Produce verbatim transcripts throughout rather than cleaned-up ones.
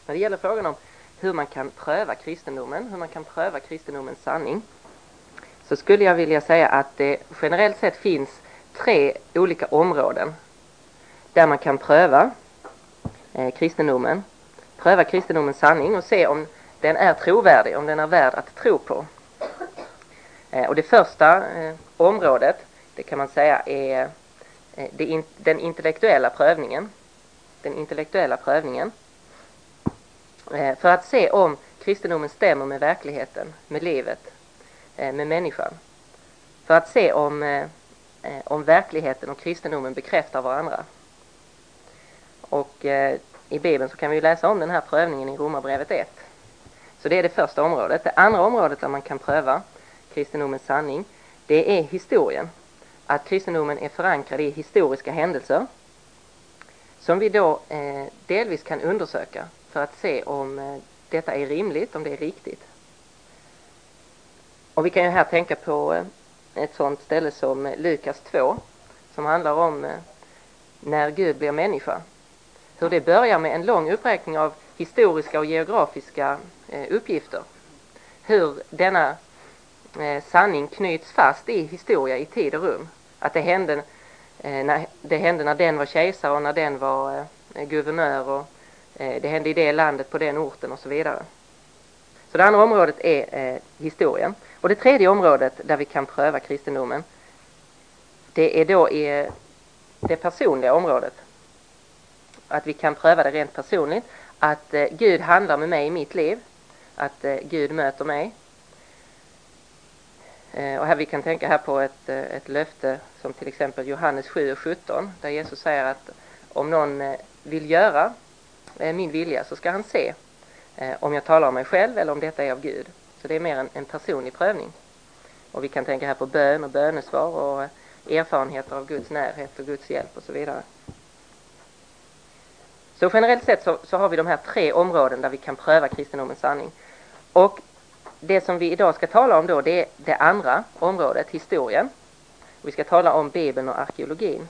När det gäller frågan om hur man kan pröva kristendomen, hur man kan pröva kristendomens sanning, så skulle jag vilja säga att det generellt sett finns tre olika områden där man kan pröva eh, kristendomen, pröva kristendomens sanning och se om den är trovärdig, om den är värd att tro på. Eh, och det första eh, området, det kan man säga är eh, det in, den intellektuella prövningen. Den intellektuella prövningen. Eh, för att se om kristendomen stämmer med verkligheten, med livet, eh, med människan. För att se om, eh, om verkligheten och kristendomen bekräftar varandra. Och eh, i Bibeln så kan vi läsa om den här prövningen i Romarbrevet ett. Så det är det första området. Det andra området där man kan pröva kristendomens sanning, det är historien. Att kristendomen är förankrad i historiska händelser som vi då eh, delvis kan undersöka för att se om eh, detta är rimligt, om det är riktigt. Och vi kan ju här tänka på eh, ett sådant ställe som eh, Lukas två, som handlar om eh, när Gud blir människa. Hur det börjar med en lång uppräkning av historiska och geografiska eh, uppgifter. Hur denna eh, sanning knyts fast i historia, i tid och rum. Att det hände, eh, när, det hände när den var kejsare och när den var eh, guvernör, och eh, det hände i det landet på den orten och så vidare. Så det andra området är eh, historien. Och det tredje området där vi kan pröva kristendomen, det är då i det personliga området. Att vi kan pröva det rent personligt. Att eh, Gud handlar med mig i mitt liv. Att eh, Gud möter mig. Eh, och här vi kan tänka här på ett, eh, ett löfte som till exempel Johannes sju och sjutton. Där Jesus säger att om någon eh, vill göra eh, min vilja så ska han se eh, om jag talar om mig själv eller om detta är av Gud. Så det är mer en, en personlig prövning. Och vi kan tänka här på bön och bönesvar och eh, erfarenheter av Guds närhet och Guds hjälp och så vidare. Så generellt sett så, så har vi de här tre områden där vi kan pröva kristendomens sanning. Och det som vi idag ska tala om då, det är det andra området, historien. Vi ska tala om Bibeln och arkeologin.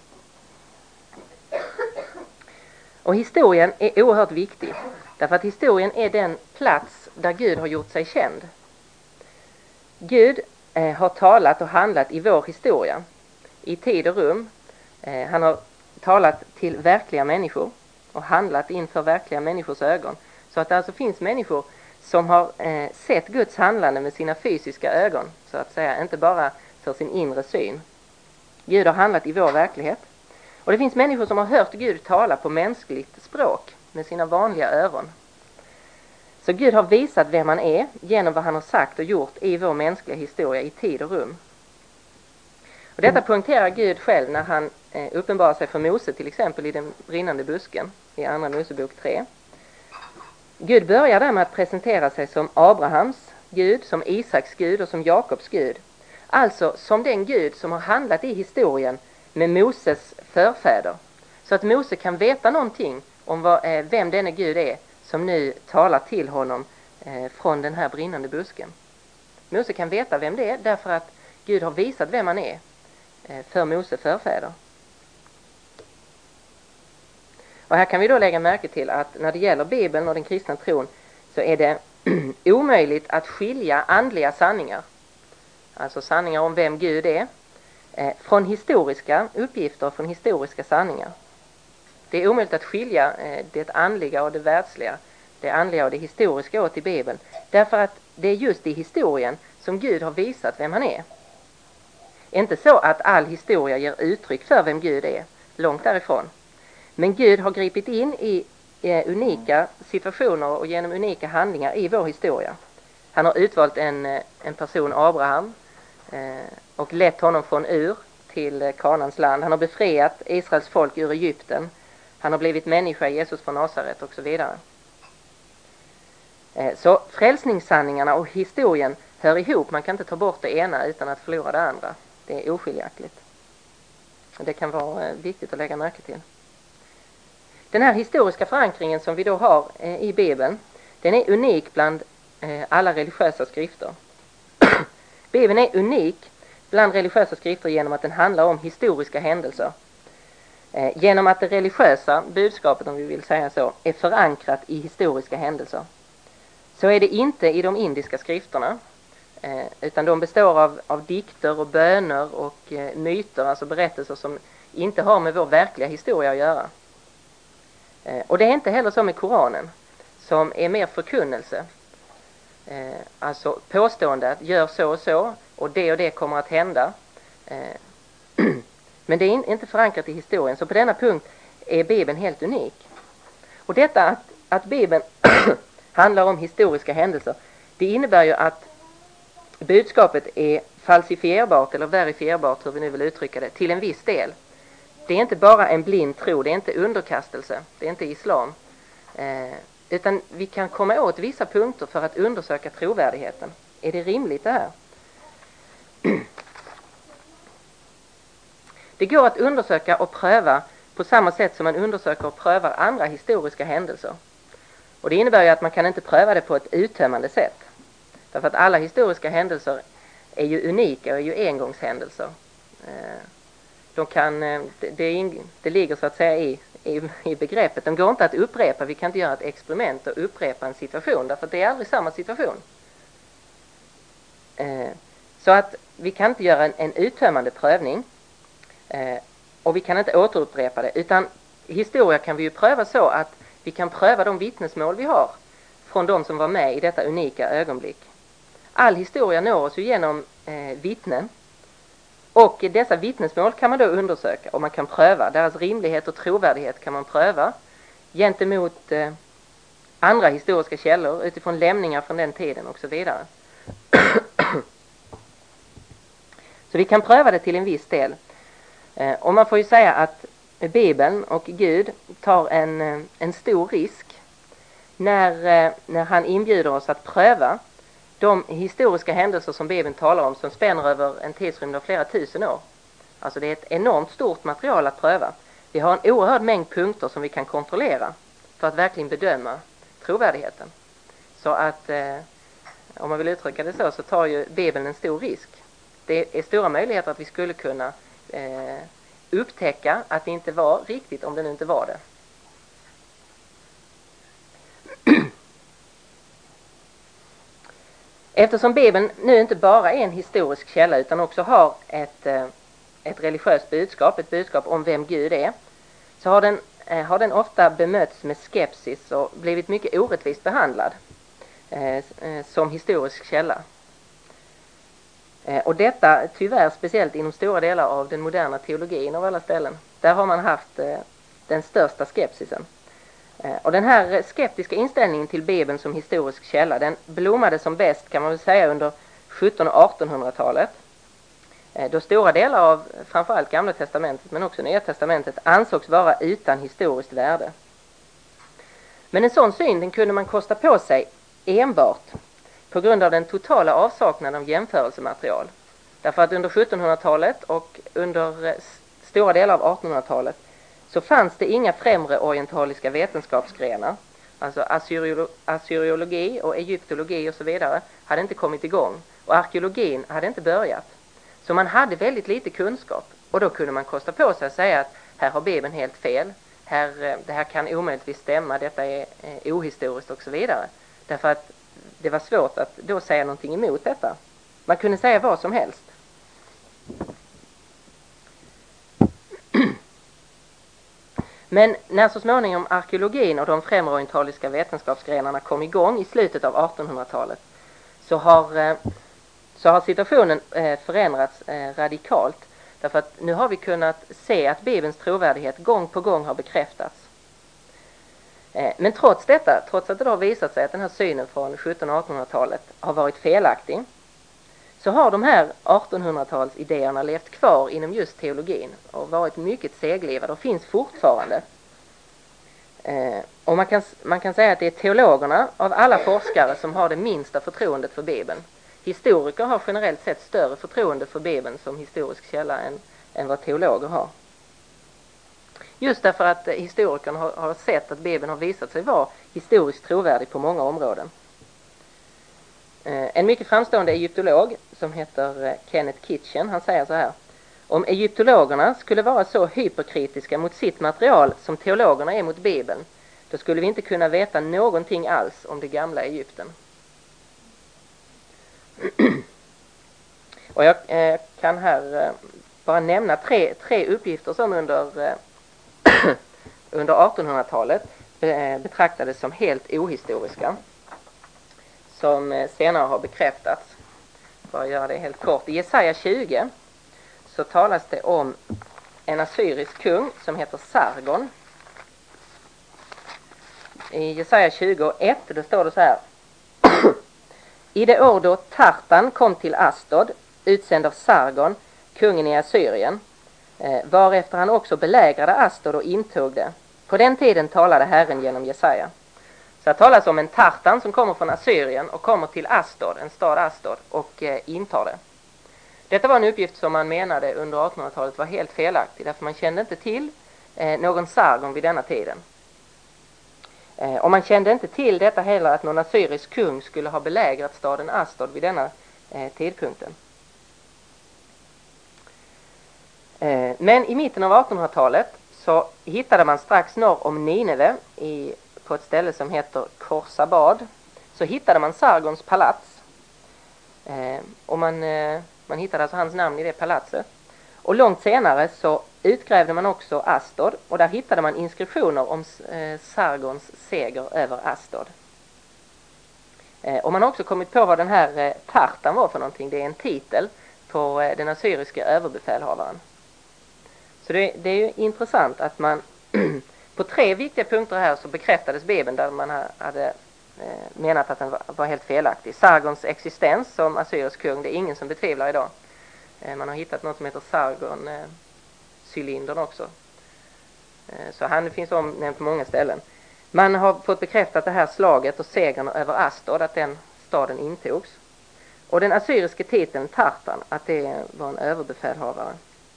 Och historien är oerhört viktig. Därför att historien är den plats där Gud har gjort sig känd. Gud eh, har talat och handlat i vår historia. I tid och rum. Eh, han har talat till verkliga människor. Och handlat inför verkliga människors ögon. Så att det alltså finns människor som har eh, sett Guds handlande med sina fysiska ögon. Så att säga, inte bara för sin inre syn. Gud har handlat i vår verklighet. Och det finns människor som har hört Gud tala på mänskligt språk med sina vanliga öron. Så Gud har visat vem han är genom vad han har sagt och gjort i vår mänskliga historia i tid och rum. Och detta poängterar Gud själv när han eh, uppenbarar sig för Mose till exempel i den brinnande busken i andra Mosebok tre. Gud börjar där med att presentera sig som Abrahams Gud, som Isaks Gud och som Jakobs Gud. Alltså som den Gud som har handlat i historien med Moses förfäder. Så att Mose kan veta någonting om vad, eh, vem denne Gud är som nu talar till honom eh, från den här brinnande busken. Mose kan veta vem det är därför att Gud har visat vem han är eh, för Mose förfäder. Och här kan vi då lägga märke till att när det gäller Bibeln och den kristna tron så är det omöjligt att skilja andliga sanningar, alltså sanningar om vem Gud är, eh, från historiska uppgifter, från historiska sanningar. Det är omöjligt att skilja eh, det andliga och det världsliga, det andliga och det historiska åt i Bibeln, därför att det är just i historien som Gud har visat vem han är. Inte så att all historia ger uttryck för vem Gud är, långt därifrån. Men Gud har gripit in i eh, unika situationer och genom unika handlingar i vår historia. Han har utvalt en, en person, Abraham, eh, och lett honom från Ur till eh, Kanans land. Han har befriat Israels folk ur Egypten. Han har blivit människa, Jesus från Nasaret och så vidare. Eh, så frälsningssanningarna och historien hör ihop. Man kan inte ta bort det ena utan att förlora det andra. Det är oskiljaktigt. Det kan vara eh, viktigt att lägga märke till. Den här historiska förankringen som vi då har eh, i Bibeln, den är unik bland eh, alla religiösa skrifter. Bibeln är unik bland religiösa skrifter genom att den handlar om historiska händelser. Eh, genom att det religiösa budskapet, om vi vill säga så, är förankrat i historiska händelser. Så är det inte i de indiska skrifterna, eh, utan de består av, av dikter och böner och eh, myter, alltså berättelser som inte har med vår verkliga historia att göra. Eh, och det är inte heller så med Koranen, som är mer förkunnelse. Eh, alltså påstående att gör så och så och det och det kommer att hända. Eh, men det är in, inte förankrat i historien, så på denna punkt är Bibeln helt unik. Och detta att, att Bibeln handlar om historiska händelser, det innebär ju att budskapet är falsifierbart eller verifierbart, hur vi nu vill uttrycka det, till en viss del. Det är inte bara en blind tro, det är inte underkastelse, det är inte islam. Eh, utan vi kan komma åt vissa punkter för att undersöka trovärdigheten. Är det rimligt det här? Det går att undersöka och pröva på samma sätt som man undersöker och prövar andra historiska händelser. Och det innebär ju att man kan inte pröva det på ett uttömmande sätt. Därför att alla historiska händelser är ju unika och är ju engångshändelser. De kan, det, det, det ligger så att säga i, i, i begreppet. De går inte att upprepa. Vi kan inte göra ett experiment och upprepa en situation. Därför att det är aldrig samma situation. Så att vi kan inte göra en, en uttömmande prövning. Och vi kan inte återupprepa det. Utan historia kan vi ju pröva så att vi kan pröva de vittnesmål vi har från de som var med i detta unika ögonblick. All historia når oss ju genom eh, vittnen. Och dessa vittnesmål kan man då undersöka och man kan pröva. Deras rimlighet och trovärdighet kan man pröva gentemot eh, andra historiska källor utifrån lämningar från den tiden och så vidare. Så vi kan pröva det till en viss del. Eh, och man får ju säga att Bibeln och Gud tar en, en stor risk när, när han inbjuder oss att pröva de historiska händelser som Bibeln talar om, som spänner över en tidsrymd av flera tusen år. Alltså det är ett enormt stort material att pröva. Vi har en oerhörd mängd punkter som vi kan kontrollera för att verkligen bedöma trovärdigheten. Så att, eh, om man vill uttrycka det så, så tar ju Bibeln en stor risk. Det är stora möjligheter att vi skulle kunna eh, upptäcka att det inte var riktigt om det nu inte var det. Eftersom Bibeln nu inte bara är en historisk källa utan också har ett, ett religiöst budskap, ett budskap om vem Gud är, så har den, har den ofta bemötts med skepsis och blivit mycket orättvist behandlad eh, som historisk källa. Och detta tyvärr speciellt inom stora delar av den moderna teologin av alla ställen. Där har man haft eh, den största skepsisen. Eh, och den här skeptiska inställningen till Bibeln som historisk källa, den blommade som bäst kan man väl säga under sjuttonhundra- och artonhundratalet. Eh, då stora delar av framförallt Gamla testamentet men också Nya testamentet ansågs vara utan historiskt värde. Men en sån syn den kunde man kosta på sig enbart på grund av den totala avsaknaden av jämförelsematerial. Därför att under sjuttonhundratalet och under stora delar av artonhundratalet så fanns det inga främre orientaliska vetenskapsgrenar. Alltså assyriolo- assyriologi och egyptologi och så vidare hade inte kommit igång. Och arkeologin hade inte börjat. Så man hade väldigt lite kunskap. Och då kunde man kosta på sig att säga att här har Bibeln helt fel. Här, det här kan omöjligtvis stämma. Detta är eh, ohistoriskt och så vidare. Därför att det var svårt att då säga någonting emot detta. Man kunde säga vad som helst. Men när så småningom arkeologin och de främreorientaliska vetenskapsgrenarna kom igång i slutet av artonhundratalet så har, så har situationen förändrats radikalt. Därför att nu har vi kunnat se att Bibelns trovärdighet gång på gång har bekräftats. Men trots detta, trots att det har visat sig att den här synen från sjuttonhundra- och artonhundratalet har varit felaktig, så har de här artonhundratalsidéerna levt kvar inom just teologin och varit mycket seglivade och finns fortfarande. Och man kan, man kan säga att det är teologerna av alla forskare som har det minsta förtroendet för Bibeln. Historiker har generellt sett större förtroende för Bibeln som historisk källa än, än vad teologer har. Just därför att historikerna har, har sett att Bibeln har visat sig vara historiskt trovärdig på många områden. En mycket framstående egyptolog som heter Kenneth Kitchen, han säger så här: Om egyptologerna skulle vara så hyperkritiska mot sitt material som teologerna är mot Bibeln, då skulle vi inte kunna veta någonting alls om det gamla Egypten. Och jag eh, kan här eh, bara nämna tre, tre uppgifter som under, eh, under artonhundratalet be, betraktades som helt ohistoriska, som eh, senare har bekräftats. Bara göra det helt kort. I Jesaja tjugo så talas det om en assyrisk kung som heter Sargon. I Jesaja tjugo ett då står det så här: I det år då Tartan kom till Asdod, utsänd av Sargon, kungen i Assyrien, eh, varefter han också belägrade Asdod och intog det. På den tiden talade Herren genom Jesaja. Så det talas om en Tartan som kommer från Assyrien och kommer till Asdod, en stad Asdod, och eh, intar det. Detta var en uppgift som man menade under artonhundratalet var helt felaktig, därför man kände inte till eh, någon Sargon vid denna tiden. Eh, och man kände inte till detta heller, att någon assyrisk kung skulle ha belägrat staden Asdod vid denna eh, tidpunkten. Eh, men i mitten av artonhundratalet så hittade man strax norr om Nineve, i, på ett ställe som heter Korsabad, så hittade man Sargons palats. Eh, och man, eh, man hittade alltså hans namn i det palatset. Och långt senare så utgrävde man också Asdod, och där hittade man inskriptioner om eh, Sargons seger över Asdod. Eh, och man har också kommit på vad den här eh, Tartan var för någonting. Det är en titel på eh, den assyriska överbefälhavaren. Så det, det är ju intressant att man på tre viktiga punkter här så bekräftades Bibeln där man hade eh, menat att den var, var helt felaktig. Sargons existens som assyrisk kung, det är ingen som betvivlar idag. Eh, man har hittat något som heter Sargon eh, cylindern också. Eh, så han finns omnämnt på många ställen. Man har fått bekräftat det här slaget och segern över Asdod, att den staden intogs. Och den assyriska titeln Tartan, att det var en överbefälhavare.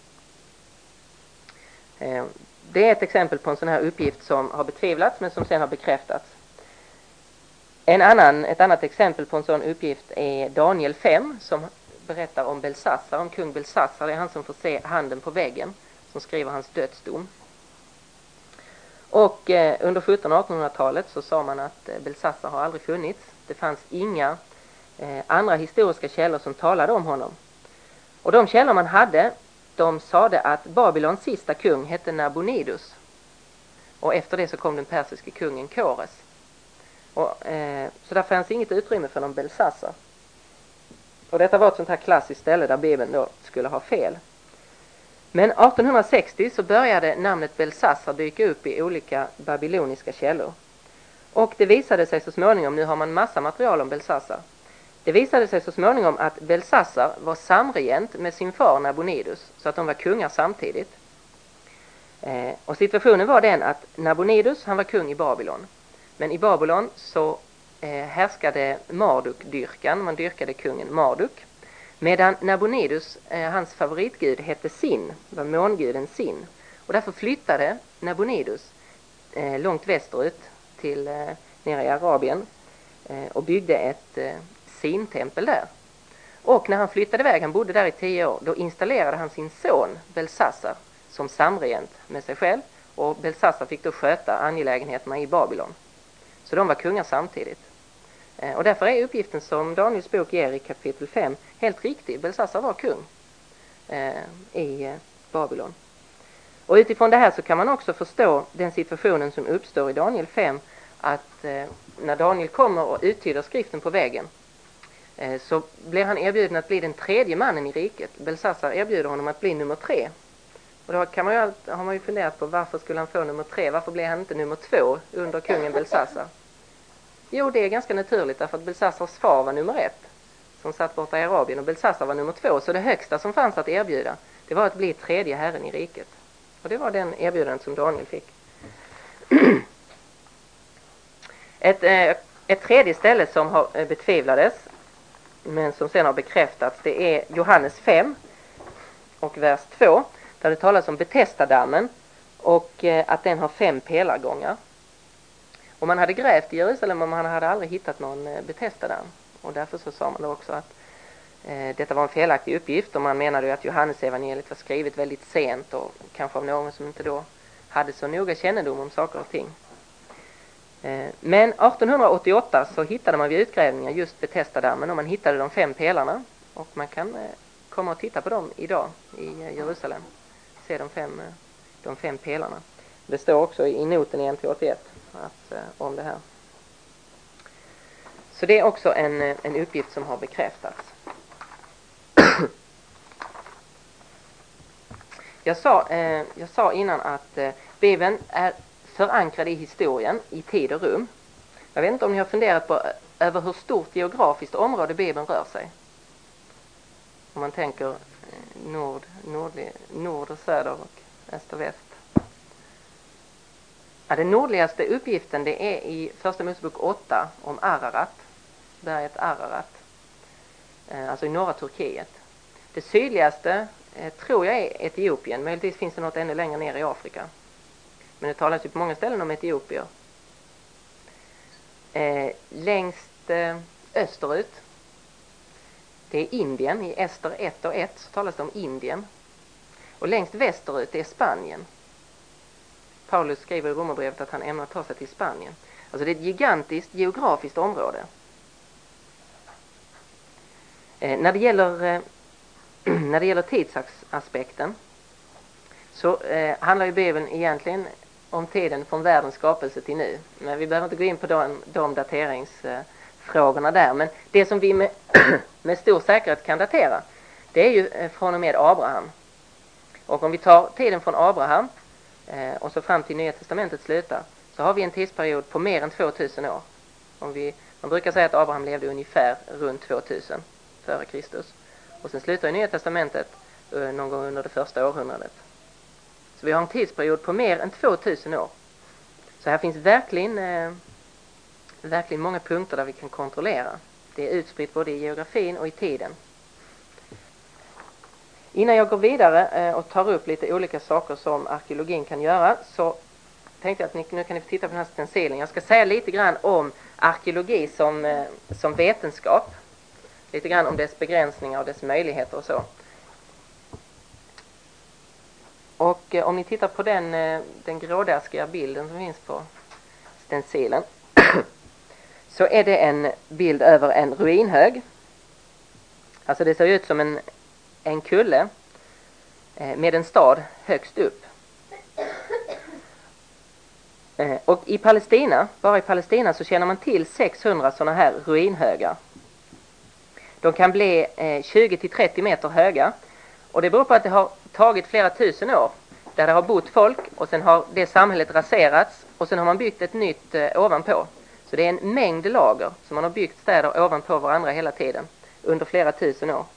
Eh, det är ett exempel på en sån här uppgift som har betvivlats men som sen har bekräftats. En annan, ett annat exempel på en sån uppgift är Daniel fem, som berättar om Belsassar, om kung Belsassar. Det är han som får se handen på väggen, som skriver hans dödsdom. Och eh, under sjuttonhundra- och artonhundratalet så sa man att eh, Belsassar har aldrig funnits. Det fanns inga eh, andra historiska källor som talade om honom. Och de källor man hade, de sade att Babylons sista kung hette Nabonidus. Och efter det så kom den persiska kungen Kores. Och, eh, så där fanns inget utrymme för någon Belsassar. Och detta var ett sånt här klassiskt ställe där Bibeln då skulle ha fel. Men artonhundrasextio så började namnet Belsassar dyka upp i olika babyloniska källor. Och det visade sig så småningom, nu har man massa material om Belsassar. Det visade sig så småningom att Belsassar var samregent med sin far Nabonidus, så att de var kungar samtidigt. Eh, och situationen var den att Nabonidus, han var kung i Babylon. Men i Babylon så eh, härskade Marduk-dyrkan, man dyrkade kungen Marduk. Medan Nabonidus, eh, hans favoritgud, hette Sin, var månguden Sin. Och därför flyttade Nabonidus eh, långt västerut till eh, nere i Arabien eh, och byggde ett eh, Sin-tempel där. Och när han flyttade iväg, han bodde där i tio år, då installerade han sin son Belsassar som samregent med sig själv. Och Belsassar fick då sköta angelägenheterna i Babylon. Så de var kungar samtidigt. Och därför är uppgiften som Daniels bok ger i kapitel fem helt riktig. Belsassar var kung eh, i Babylon. Och utifrån det här så kan man också förstå den situationen som uppstår i Daniel fem. Att eh, när Daniel kommer och uttyder skriften på väggen eh, så blir han erbjuden att bli den tredje mannen i riket. Belsassar erbjuder honom att bli nummer tre. Och då kan man ju, har man ju funderat på varför skulle han få nummer tre. Varför blev han inte nummer två under kungen Belsassar? Jo, det är ganska naturligt därför att Belsassars far var nummer ett som satt borta i Arabien och Belsassar var nummer två. Så det högsta som fanns att erbjuda, det var att bli tredje herren i riket. Och det var den erbjudandet som Daniel fick. Ett, ett tredje ställe som har betvivlades men som sen har bekräftats, det är Johannes fem och vers två, där det talas om Betesda-dammen och att den har fem pelargångar. Och man hade grävt i Jerusalem och man hade aldrig hittat någon Betesda-damm. Och därför så sa man då också att Eh, detta var en felaktig uppgift och man menade ju att Johannesevangeliet var skrivet väldigt sent och kanske av någon som inte då hade så noga kännedom om saker och ting. Eh, men artonhundraåttioåtta så hittade man vid utgrävningar just Betesda-dammen och man hittade de fem pelarna och man kan eh, komma och titta på dem idag i eh, Jerusalem. Se de fem, eh, de fem pelarna. Det står också i noten i N T åttioett att, eh, om det här. Så det är också en, en uppgift som har bekräftats. jag, sa, eh, jag sa innan att eh, Bibeln är förankrad i historien, i tid och rum. Jag vet inte om ni har funderat på över hur stort geografiskt område Bibeln rör sig. Om man tänker eh, nord, nordlig, nord och söder och öst och väst. Ja, den nordligaste uppgiften det är i Första Mosebok åtta om Ararat, berget Ararat, eh, alltså i norra Turkiet. Det sydligaste eh, tror jag är Etiopien, möjligtvis finns det något ännu längre ner i Afrika. Men det talas ju på många ställen om etiopier. Eh, längst eh, österut, det är Indien, i Ester ett och ett så talas det om Indien. Och längst västerut det är Spanien. Paulus skriver i Romarbrevet att han ämnar ta sig till Spanien. Alltså det är ett gigantiskt geografiskt område. Eh, när det gäller eh, när det gäller tidsaspekten så eh, handlar ju Bibeln egentligen om tiden från världens skapelse till nu. Men vi behöver inte gå in på de, de dateringsfrågorna där. Men det som vi med, med stor säkerhet kan datera, det är ju eh, från och med Abraham. Och om vi tar tiden från Abraham eh, och så fram till Nya testamentet slutar, så har vi en tidsperiod på mer än tvåtusen år. Om vi, man brukar säga att Abraham levde ungefär runt tvåtusen före Kristus. Och sen slutar i Nya testamentet eh, någon gång under det första århundradet. Så vi har en tidsperiod på mer än tvåtusen år. Så här finns verkligen, eh, verkligen många punkter där vi kan kontrollera. Det är utspritt både i geografin och i tiden. Innan jag går vidare eh, och tar upp lite olika saker som arkeologin kan göra, så tänkte jag att ni, nu kan ni få titta på den här stencilen. Jag ska säga lite grann om arkeologi som, eh, som vetenskap. Lite grann om dess begränsningar och dess möjligheter och så. Och eh, om ni tittar på den, eh, den grådaskiga bilden som finns på stencilen så är det en bild över en ruinhög. Alltså det ser ut som en, en kulle eh, med en stad högst upp. Eh, och i Palestina, bara i Palestina så känner man till sexhundra sådana här ruinhögar. De kan bli eh, tjugo till trettio meter höga. Och det beror på att det har tagit flera tusen år där det har bott folk och sen har det samhället raserats och sen har man byggt ett nytt eh, ovanpå. Så det är en mängd lager som man har byggt städer ovanpå varandra hela tiden under flera tusen år.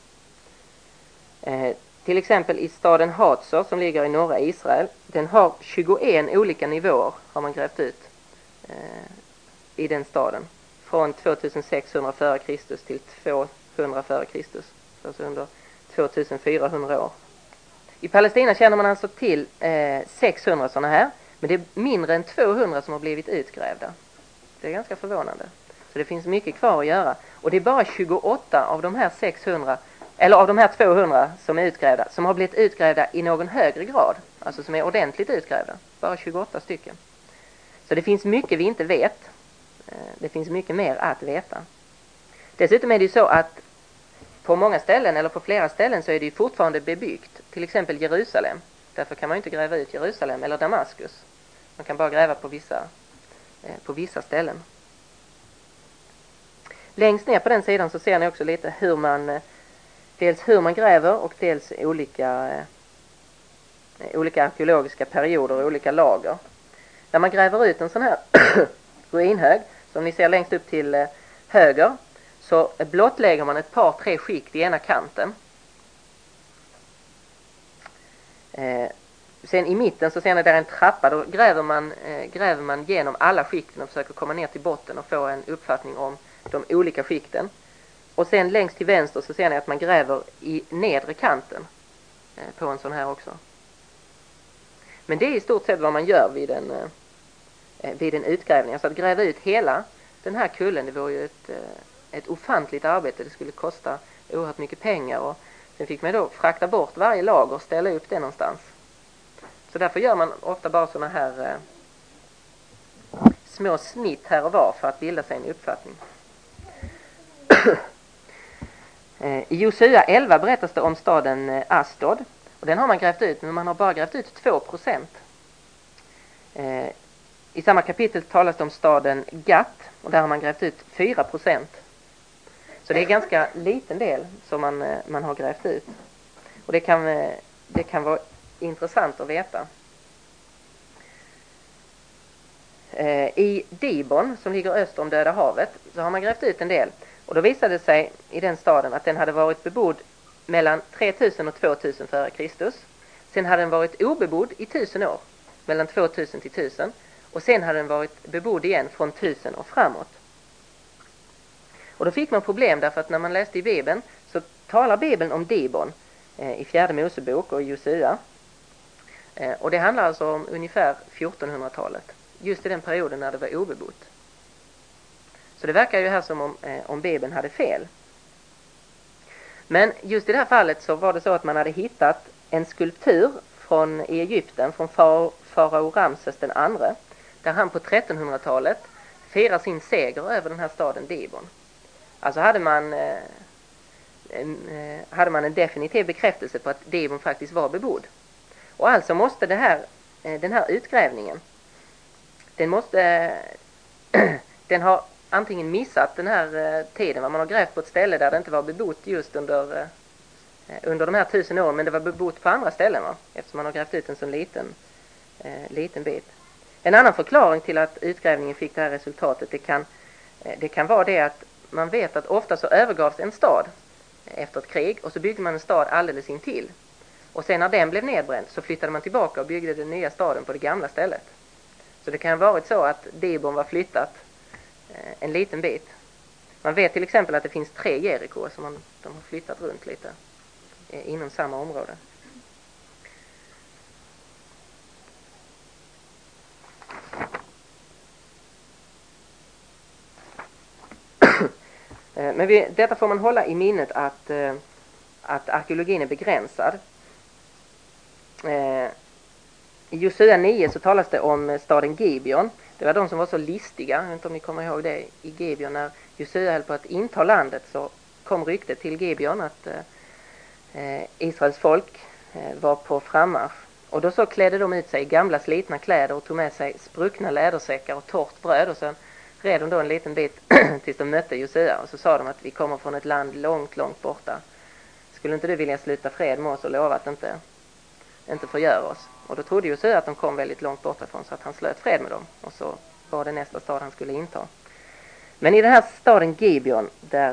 Eh, till exempel i staden Hatzor som ligger i norra Israel. Den har tjugoen olika nivåer har man grävt ut eh, i den staden. Från tvåtusensexhundra före Kristus till tvåhundra före Kristus. Alltså under tvåtusenfyrahundra år. I Palestina känner man alltså till eh, sexhundra sådana här. Men det är mindre än tvåhundra som har blivit utgrävda. Det är ganska förvånande. Så det finns mycket kvar att göra. Och det är bara tjugoåtta av de här sexhundra, eller av de här tvåhundra som är utgrävda, som har blivit utgrävda i någon högre grad. Alltså som är ordentligt utgrävda. Bara tjugoåtta stycken. Så det finns mycket vi inte vet. Det finns mycket mer att veta. Dessutom är det ju så att på många ställen, eller på flera ställen, så är det ju fortfarande bebyggt. Till exempel Jerusalem. Därför kan man inte gräva ut Jerusalem eller Damaskus. Man kan bara gräva på vissa, eh, på vissa ställen. Längst ner på den sidan så ser ni också lite hur man, eh, dels hur man gräver och dels olika, eh, olika arkeologiska perioder och olika lager. När man gräver ut en sån här ruinhög, som ni ser längst upp till eh, höger, så blottlägger man ett par, tre skikt i ena kanten. Eh, sen i mitten så ser ni där en trappa. Då gräver man, eh, gräver man genom alla skikten och försöker komma ner till botten och få en uppfattning om de olika skikten. Och sen längst till vänster så ser ni att man gräver i nedre kanten eh, på en sån här också. Men det är i stort sett vad man gör vid en, eh, vid en utgrävning. Alltså att gräva ut hela den här kullen, det var ju ett... Eh, ett ofantligt arbete. Det skulle kosta oerhört mycket pengar, och sen fick man då frakta bort varje lager och ställa upp det någonstans. Så därför gör man ofta bara såna här eh, små snitt här och var för att bilda sig en uppfattning. I Josua elva berättas det om staden Asdod, och den har man grävt ut, men man har bara grävt ut två procent. I samma kapitel talas det om staden Gat, och där har man grävt ut fyra procent. Så det är en ganska liten del som man, man har grävt ut. Och det kan, det kan vara intressant att veta. I Dibon, som ligger öster om Döda havet, så har man grävt ut en del. Och då visade det sig i den staden att den hade varit bebodd mellan tre tusen och två tusen före Kristus. Sen hade den varit obebodd i tusen år, mellan två tusen till tusen. Och sen hade den varit bebodd igen från tusen och framåt. Och då fick man problem, därför att när man läste i Bibeln så talar Bibeln om Dibon eh, i fjärde Mosebok och i Josua. Eh, och det handlar alltså om ungefär fjortonhundratalet. Just i den perioden när det var obebott. Så det verkar ju här som om, eh, om Bibeln hade fel. Men just i det här fallet så var det så att man hade hittat en skulptur från i Egypten, från farao, farao Ramses den andre, där han på trettonhundratalet firar sin seger över den här staden Dibon. Alltså hade man, eh, eh, hade man en definitiv bekräftelse på att Dibon faktiskt var bebodd. Och alltså måste det här, eh, den här utgrävningen, den måste den har antingen missat den här eh, tiden, man har grävt på ett ställe där det inte var bebott just under eh, under de här tusen åren, men det var bebott på andra ställen, va? Eftersom man har grävt ut en sån liten eh, liten bit. En annan förklaring till att utgrävningen fick det här resultatet, det kan eh, det kan vara det att man vet att ofta så övergavs en stad efter ett krig, och så byggde man en stad alldeles intill. Och sen när den blev nedbränd så flyttade man tillbaka och byggde den nya staden på det gamla stället. Så det kan ha varit så att Dibon var flyttat eh, en liten bit. Man vet till exempel att det finns tre Jeriko som man, de har flyttat runt lite eh, inom samma område. Men vi, detta får man hålla i minnet att, eh, att arkeologin är begränsad. Eh, I Josua nio så talas det om staden Gibeon. Det var de som var så listiga, jag vet inte om ni kommer ihåg det, i Gibeon när Josua höll på att inta landet, så kom ryktet till Gibeon att eh, Israels folk eh, var på frammarsch. Och då så klädde de ut sig i gamla slitna kläder och tog med sig spruckna lädersäckar och torrt bröd, och sen red de då en liten bit tills de mötte Josua, och så sa de att vi kommer från ett land långt, långt borta. Skulle inte du vilja sluta fred med oss och lova att inte, inte förgöra oss? Och då trodde Josua att de kom väldigt långt bortifrån, så att han slöt fred med dem. Och så var det nästa stad han skulle inta. Men i den här staden Gibeon, där,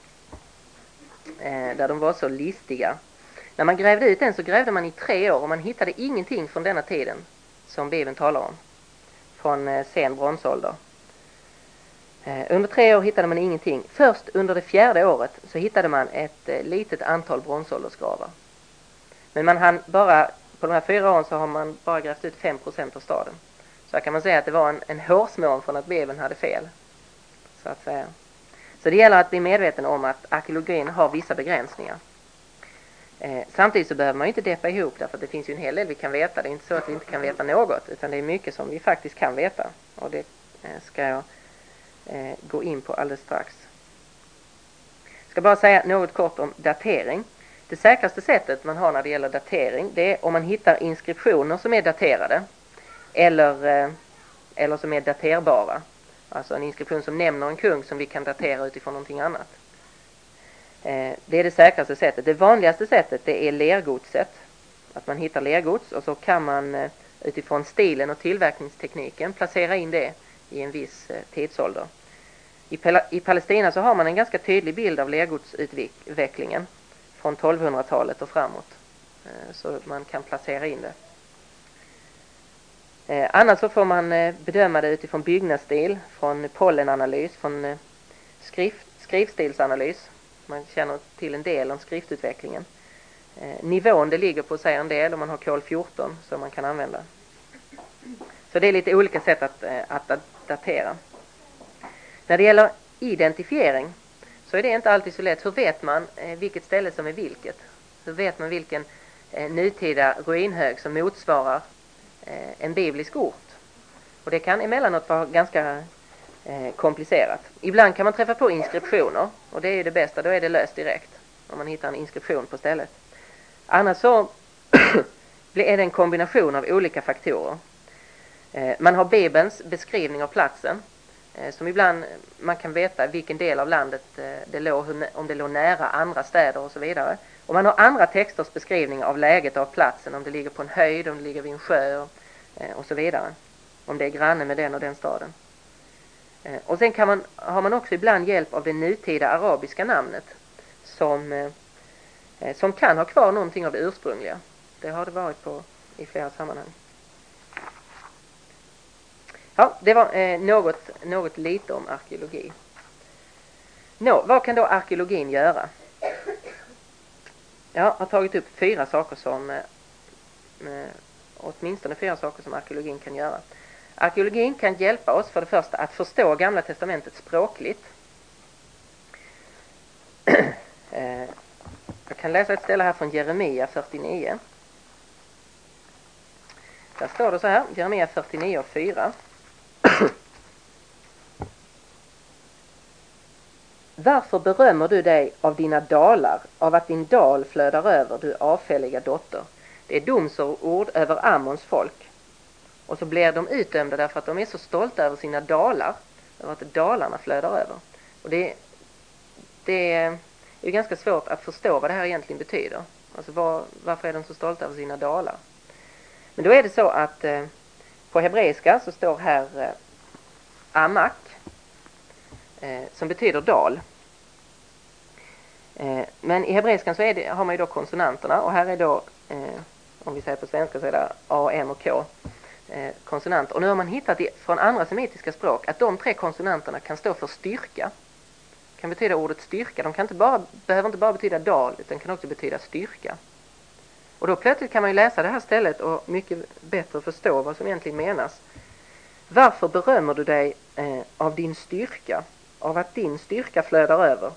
eh, där de var så listiga, när man grävde ut den så grävde man i tre år, och man hittade ingenting från denna tiden som Bibeln talar om. Från eh, sen bronsålder. Under tre år hittade man ingenting. Först under det fjärde året så hittade man ett eh, litet antal bronsåldersgravar. Men man hann bara, på de här fyra åren så har man bara grävt ut fem procent av staden. Så här kan man säga att det var en, en hårsmån från att Bibeln hade fel. Så att säga. Så det gäller att bli medveten om att arkeologin har vissa begränsningar. Eh, samtidigt så behöver man ju inte deppa ihop, därför att det finns ju en hel del vi kan veta. Det är inte så att vi inte kan veta något, utan det är mycket som vi faktiskt kan veta. Och det eh, ska jag eh, gå in på alldeles strax. Jag ska bara säga något kort om datering. Det säkraste sättet man har när det gäller datering, det är om man hittar inskriptioner som är daterade eller, eh, eller som är daterbara. Alltså en inskription som nämner en kung som vi kan datera utifrån någonting annat. Eh, det är det säkraste sättet. Det vanligaste sättet, det är lergodset. Att man hittar lergods och så kan man eh, utifrån stilen och tillverkningstekniken placera in det i en viss eh, tidsålder. I, Pal- I Palestina så har man en ganska tydlig bild av lergodsutvecklingen från tolvhundratalet och framåt. Eh, så man kan placera in det. Eh, annars så får man eh, bedöma det utifrån byggnadsstil, från pollenanalys, från eh, skrift, skrivstilsanalys. Man känner till en del om skriftutvecklingen. Eh, nivån det ligger på säger en del, om man har kol fjorton som man kan använda. Så det är lite olika sätt att, eh, att datera. När det gäller identifiering så är det inte alltid så lätt. Hur vet man eh, vilket ställe som är vilket? Hur vet man vilken eh, nutida ruinhög som motsvarar eh, en biblisk ort? Och det kan emellanåt vara ganska eh, komplicerat. Ibland kan man träffa på inskriptioner, och det är ju det bästa, då är det löst direkt om man hittar en inskription på stället. Annars så är det en kombination av olika faktorer. Eh, man har Bibelns beskrivning av platsen, eh, som ibland man kan veta vilken del av landet eh, det låg, om det låg nära andra städer och så vidare. Och man har andra texters beskrivning av läget av platsen, om det ligger på en höjd, om det ligger vid en sjö och, eh, och så vidare. Om det är granne med den och den staden. Eh, och sen kan man, har man också ibland hjälp av det nutida arabiska namnet som, eh, som kan ha kvar någonting av det ursprungliga. Det har det varit på i flera sammanhang. Ja, det var eh, något, något lite om arkeologi. Nå, vad kan då arkeologin göra? Jag har tagit upp fyra saker som, eh, åtminstone fyra saker som arkeologin kan göra. Arkeologin kan hjälpa oss för det första att förstå Gamla testamentet språkligt. eh, jag kan läsa ett ställe här från Jeremia fyrtionio. Där står det så här, Jeremia fyrtionio fyra. Varför berömmer du dig av dina dalar, av att din dal flödar över, du avfälliga dotter? Det är domsord över Ammons folk. Och så blir de utdömda därför att de är så stolta över sina dalar, över att dalarna flödar över. Och det, det är ju ganska svårt att förstå vad det här egentligen betyder. Alltså var, varför är de så stolta över sina dalar? Men då är det så att eh, på hebreiska så står här eh, amak, eh, som betyder dal. Eh, men i hebreiskan så är det, har man ju då konsonanterna, och här är då, eh, om vi säger på svenska så är det A, M och K eh, konsonanter. Och nu har man hittat i, från andra semitiska språk att de tre konsonanterna kan stå för styrka. Kan betyda ordet styrka. De kan inte bara, behöver inte bara betyda dal, utan kan också betyda styrka. Och då plötsligt kan man ju läsa det här stället och mycket bättre förstå vad som egentligen menas. Varför berömmer du dig eh, av din styrka? Av att din styrka flödar över?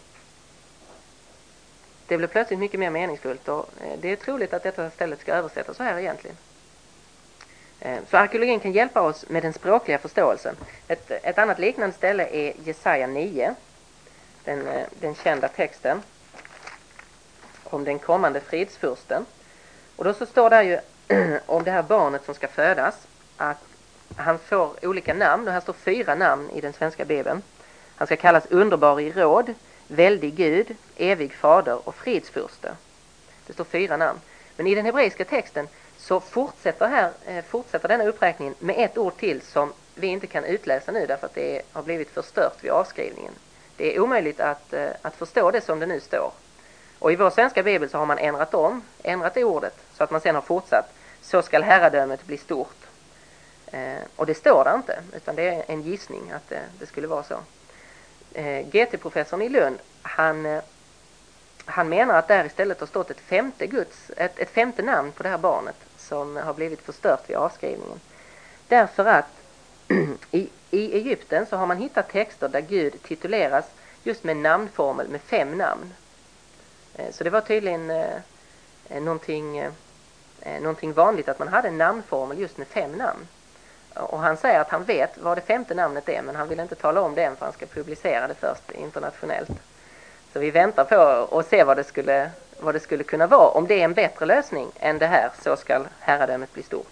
Det blir plötsligt mycket mer meningsfullt, och eh, det är troligt att detta stället ska översättas så här egentligen. Eh, så arkeologin kan hjälpa oss med den språkliga förståelsen. Ett, ett annat liknande ställe är Jesaja nio. Den, eh, den kända texten om den kommande fridsfursten. Och då så står där ju om det här barnet som ska födas att han får olika namn, och här står fyra namn i den svenska bibeln. Han ska kallas underbar i råd, väldig Gud, evig fader och fridsfurste. Det står fyra namn. Men i den hebreiska texten så fortsätter, här, eh, fortsätter denna uppräkningen med ett ord till som vi inte kan utläsa nu därför att det har blivit förstört vid avskrivningen. Det är omöjligt att, eh, att förstå det som det nu står. Och i vår svenska bibel så har man ändrat om, ändrat det ordet så att man sen har fortsatt. Så ska herradömet bli stort. Eh, och det står där inte, utan det är en gissning att det, det skulle vara så. Eh, G T-professorn i Lund, han, eh, han menar att där istället har stått ett femte, Guds, ett, ett femte namn på det här barnet som har blivit förstört vid avskrivningen. Därför att i, i Egypten så har man hittat texter där Gud tituleras just med namnformel med fem namn. Så det var tydligen eh, någonting, eh, någonting vanligt att man hade en namnformel just med fem namn. Och han säger att han vet vad det femte namnet är, men han vill inte tala om det än för han ska publicera det först internationellt. Så vi väntar på att se vad det skulle, vad det skulle kunna vara. Om det är en bättre lösning än det här, så ska herradömet bli stort.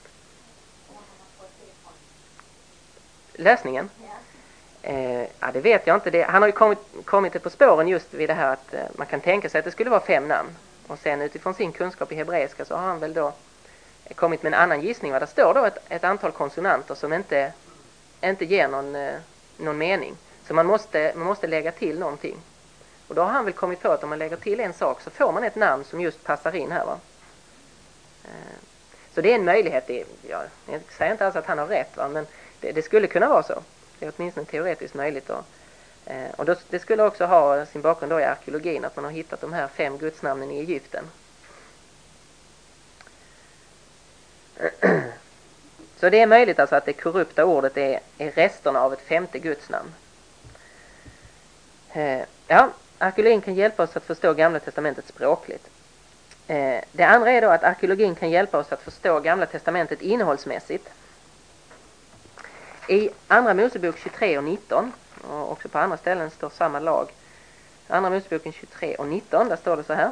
Lösningen? Eh, ja, det vet jag inte. Det, han har ju kommit, kommit på spåren just vid det här att eh, man kan tänka sig att det skulle vara fem namn. Och sen utifrån sin kunskap i hebreiska så har han väl då eh, kommit med en annan gissning. Där står då ett, ett antal konsonanter som inte, inte ger någon, eh, någon mening. Så man måste, man måste lägga till någonting. Och då har han väl kommit på att om man lägger till en sak så får man ett namn som just passar in här, va? Eh, så det är en möjlighet. Det, ja, jag säger inte alls att han har rätt, va? Men det, det skulle kunna vara så. Det är åtminstone teoretiskt möjligt då. Eh, och då, det skulle också ha sin bakgrund då i arkeologin att man har hittat de här fem gudsnamnen i Egypten. Så det är möjligt alltså att det korrupta ordet är, är resterna av ett femte gudsnamn. Eh, ja, arkeologin kan hjälpa oss att förstå Gamla testamentet språkligt. Eh, det andra är då att arkeologin kan hjälpa oss att förstå Gamla testamentet innehållsmässigt. I Andra Mosebok tjugotre och nitton, och också på andra ställen står samma lag. Andra Moseboken tjugotre och nitton, där står det så här.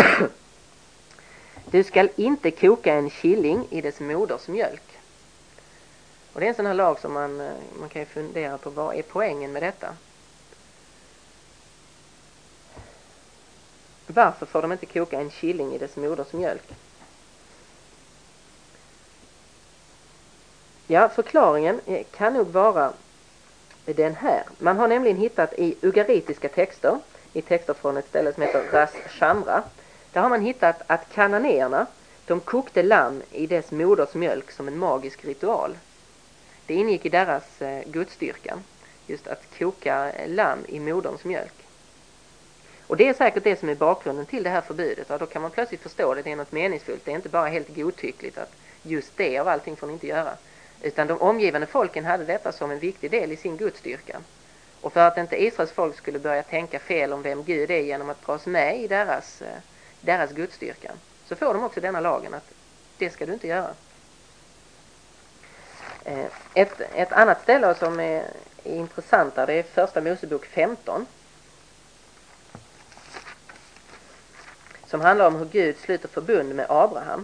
Du skall inte koka en killing i dess moders mjölk. Och det är en sån här lag som man, man kan ju fundera på, vad är poängen med detta? Varför får de inte koka en killing i dess moders mjölk? Ja, förklaringen kan nog vara den här. Man har nämligen hittat i ugaritiska texter, i texter från ett ställe som heter Ras Shamra. Där har man hittat att kananéerna, de kokte lamm i dess moders mjölk som en magisk ritual. Det ingick i deras eh, gudsdyrkan, just att koka lamm i moderns mjölk. Och det är säkert det som är bakgrunden till det här förbudet. Och då kan man plötsligt förstå det, det är något meningsfullt. Det är inte bara helt godtyckligt att just det av allting får ni inte göra. Utan de omgivande folken hade detta som en viktig del i sin gudsdyrkan. Och för att inte Israels folk skulle börja tänka fel om vem Gud är genom att dras med i deras, deras gudsdyrkan, så får de också denna lagen att det ska du inte göra. Ett, ett annat ställe som är, är intressantare, det är Första Mosebok femton. Som handlar om hur Gud sluter förbund med Abraham.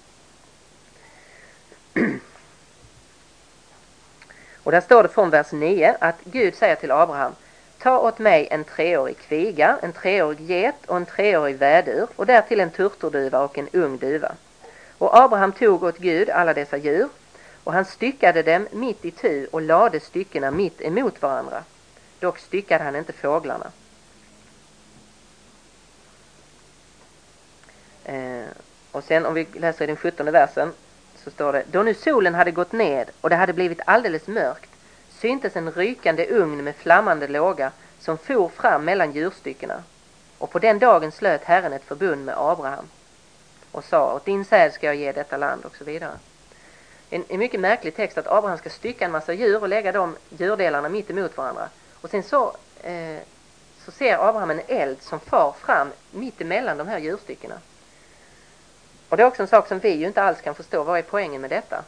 Och där står det från vers nio att Gud säger till Abraham: ta åt mig en treårig kviga, en treårig get och en treårig vädur och därtill en turturduva och en ung duva. Och Abraham tog åt Gud alla dessa djur och han styckade dem mitt i tu och lade styckena mitt emot varandra. Dock styckade han inte fåglarna. Eh, och sen om vi läser i den sjuttonde versen så står det: då nu solen hade gått ned och det hade blivit alldeles mörkt syntes en rykande ugn med flammande låga som for fram mellan djurstyckena. Och på den dagen slöt Herren ett förbund med Abraham och sa: åt din säd ska jag ge detta land, och så vidare. En, en mycket märklig text att Abraham ska stycka en massa djur och lägga de djurdelarna mitt emot varandra. Och sen så, eh, så ser Abraham en eld som far fram mitt emellan de här djurstyckena. Och det är också en sak som vi ju inte alls kan förstå. Vad är poängen med detta?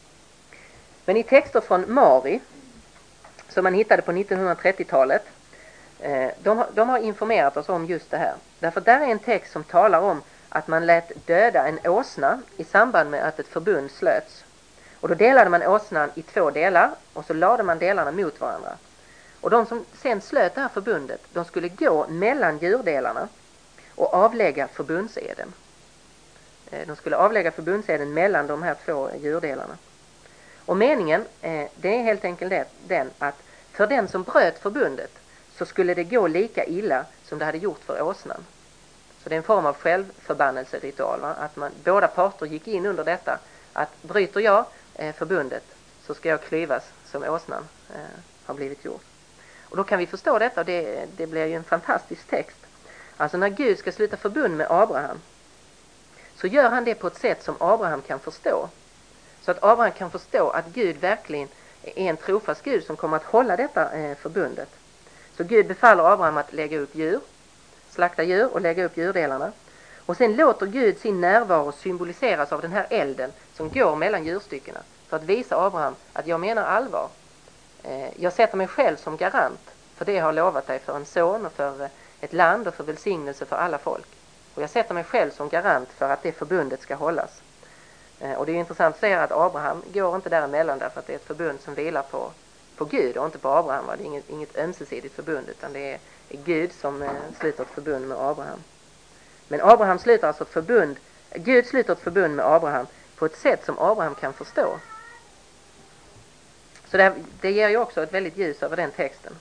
Men i texter från Mari, som man hittade på nittonhundratrettiotalet, eh, de, de har informerat oss om just det här. Därför där är en text som talar om att man lät döda en åsna i samband med att ett förbund slöts. Och då delade man åsnan i två delar och så lade man delarna mot varandra. Och de som sen slöt det här förbundet, de skulle gå mellan djurdelarna och avlägga förbundseden. De skulle avlägga förbundseden mellan de här två djurdelarna. Och meningen, eh, det är helt enkelt det, den att för den som bröt förbundet så skulle det gå lika illa som det hade gjort för åsnan. Så det är en form av självförbannelseritual, va? Att man, båda parter gick in under detta. Att bryter jag eh, förbundet så ska jag klyvas som åsnan eh, har blivit gjort. Och då kan vi förstå detta, och det, det blir ju en fantastisk text. Alltså när Gud ska sluta förbund med Abraham så gör han det på ett sätt som Abraham kan förstå. Så att Abraham kan förstå att Gud verkligen är en trofast Gud som kommer att hålla detta eh, förbundet. Så Gud befaller Abraham att lägga upp djur, slakta djur och lägga upp djurdelarna. Och sen låter Gud sin närvaro symboliseras av den här elden som går mellan djurstyckena. För att visa Abraham att jag menar allvar. Eh, jag sätter mig själv som garant för det jag har lovat dig, för en son och för ett land och för välsignelse för alla folk. Och jag sätter mig själv som garant för att det förbundet ska hållas. Eh, och det är intressant att säga att Abraham går inte däremellan därför att det är ett förbund som vilar på, på Gud och inte på Abraham. Va? Det är inget, inget ömsesidigt förbund, utan det är, är Gud som eh, sluter ett förbund med Abraham. Men Abraham sluter alltså ett förbund, Gud sluter ett förbund med Abraham på ett sätt som Abraham kan förstå. Så det, det ger ju också ett väldigt ljus över den texten.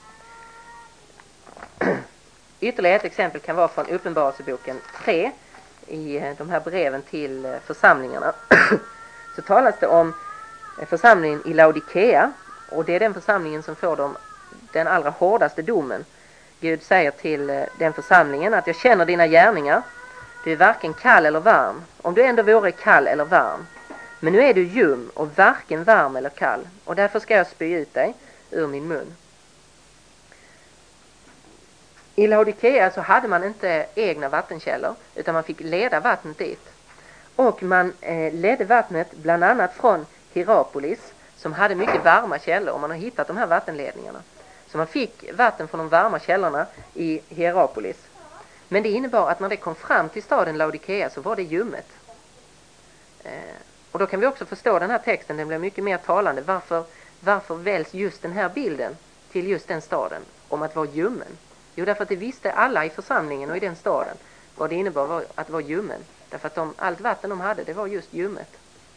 Ytterligare ett exempel kan vara från Uppenbarelseboken tre, i de här breven till församlingarna. Så talas det om församlingen i Laodikea, och det är den församlingen som får dem, den allra hårdaste domen. Gud säger till den församlingen att jag känner dina gärningar, du är varken kall eller varm, om du ändå vore kall eller varm. Men nu är du ljum och varken varm eller kall, och därför ska jag spy ut dig ur min mun. I Laodikea så hade man inte egna vattenkällor utan man fick leda vattnet dit. Och man eh, ledde vattnet bland annat från Hierapolis som hade mycket varma källor, och man har hittat de här vattenledningarna. Så man fick vatten från de varma källorna i Hierapolis. Men det innebar att när det kom fram till staden Laodikea så var det ljummet. Eh, och då kan vi också förstå den här texten, den blir mycket mer talande. Varför, varför väljs just den här bilden till just den staden om att vara ljummen? Jo, därför att det visste alla i församlingen och i den staden vad det innebar att vara ljummen. Därför att de, allt vatten de hade, det var just ljummet.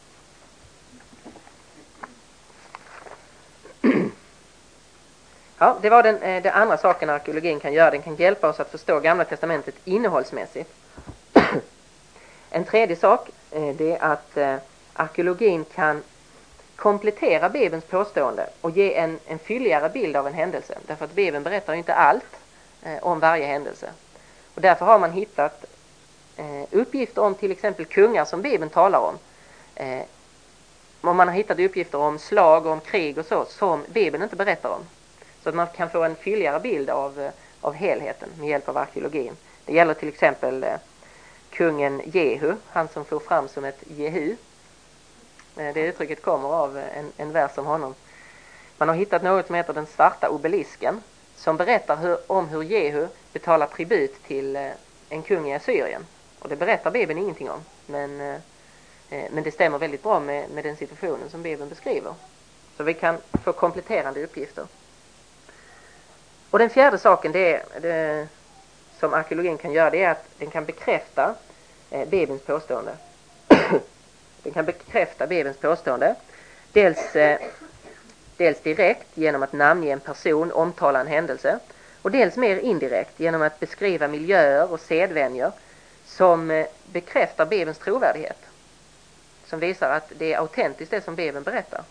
Ja, det var den, det andra saken arkeologin kan göra. Den kan hjälpa oss att förstå Gamla testamentet innehållsmässigt. En tredje sak, det är att arkeologin kan komplettera Bibelns påstående och ge en, en fylligare bild av en händelse. Därför att Bibeln berättar inte allt eh, om varje händelse. Och därför har man hittat eh, uppgifter om till exempel kungar som Bibeln talar om. Eh, och man har hittat uppgifter om slag, om krig och så som Bibeln inte berättar om. Så att man kan få en fylligare bild av, av helheten med hjälp av arkeologin. Det gäller till exempel eh, kungen Jehu, han som får fram som ett Jehu. Det uttrycket kommer av en, en vers om honom. Man har hittat något som heter den svarta obelisken som berättar hur, om hur Jehu betalar tribut till eh, en kung i Assyrien. Och det berättar Bibeln ingenting om. Men, eh, men det stämmer väldigt bra med, med den situationen som Bibeln beskriver. Så vi kan få kompletterande uppgifter. Och den fjärde saken det är, det, som arkeologin kan göra, det är att den kan bekräfta eh, Bibelns påstående. Den kan bekräfta Bibelns påstående. Dels, eh, dels direkt genom att namnge en person, omtala en händelse. Och dels mer indirekt genom att beskriva miljöer och sedvänjor som eh, bekräftar Bibelns trovärdighet. Som visar att det är autentiskt det som Bibeln berättar.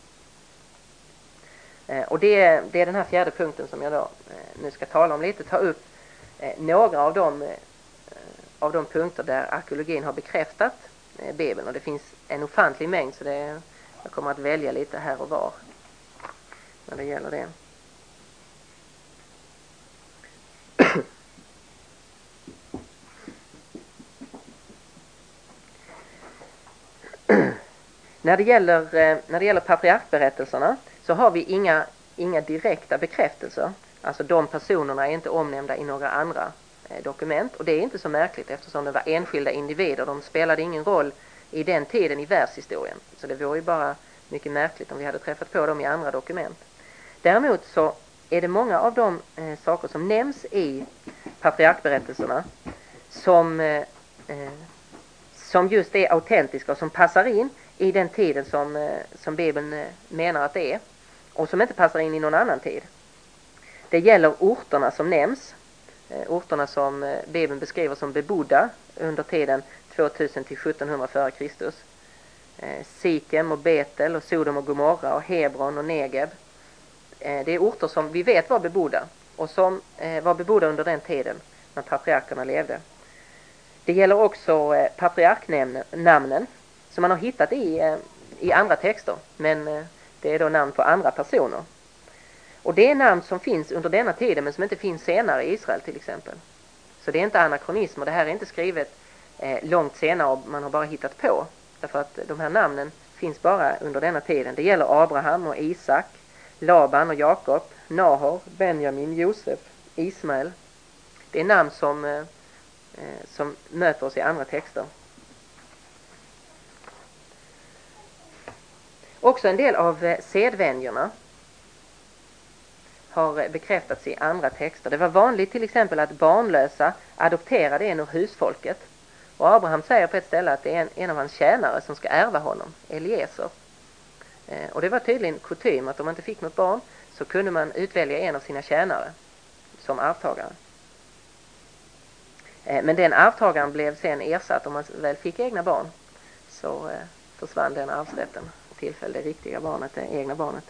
Eh, och det är, det är den här fjärde punkten som jag då eh, nu ska tala om lite. Ta upp eh, några av de, eh, av de punkter där arkeologin har bekräftat Bibeln, och det finns en ofantlig mängd, så det, jag kommer att välja lite här och var när det gäller det. när det gäller när det gäller patriarkberättelserna så har vi inga inga direkta bekräftelser. Alltså de personerna är inte omnämnda i några andra dokument, och det är inte så märkligt eftersom det var enskilda individer. De spelade ingen roll i den tiden i världshistorien. Så det vore ju bara mycket märkligt om vi hade träffat på dem i andra dokument. Däremot så är det många av de eh, saker som nämns i patriarkberättelserna som, eh, som just är autentiska och som passar in i den tiden som, eh, som Bibeln eh, menar att det är, och som inte passar in i någon annan tid. Det gäller orterna som nämns. Orterna som Bibeln beskriver som bebodda under tiden tvåtusen till sjuttonhundra före Kristus. Sikem och Betel och Sodom och Gomorra och Hebron och Negev. Det är orter som vi vet var bebodda och som var bebodda under den tiden när patriarkerna levde. Det gäller också patriarknamnen som man har hittat i, i andra texter, men det är då namn på andra personer. Och det är namn som finns under denna tiden men som inte finns senare i Israel till exempel. Så det är inte anakronism, och det här är inte skrivet eh, långt senare och man har bara hittat på. Därför att de här namnen finns bara under denna tiden. Det gäller Abraham och Isak, Laban och Jakob, Nahor, Benjamin, Josef, Ismael. Det är namn som, eh, som möter oss i andra texter. Också en del av eh, sedvänjorna har bekräftats i andra texter. Det var vanligt till exempel att barnlösa adopterade en ur husfolket. Och Abraham säger på ett ställe att det är en, en av hans tjänare som ska ärva honom, Eliezer. Eh, och det var tydligen kutym att om man inte fick något barn så kunde man utvälja en av sina tjänare som arvtagare. Eh, men den arvtagaren blev sen ersatt om man väl fick egna barn. Så eh, försvann den arvsrätten. Tillfälle det riktiga barnet, det egna barnet.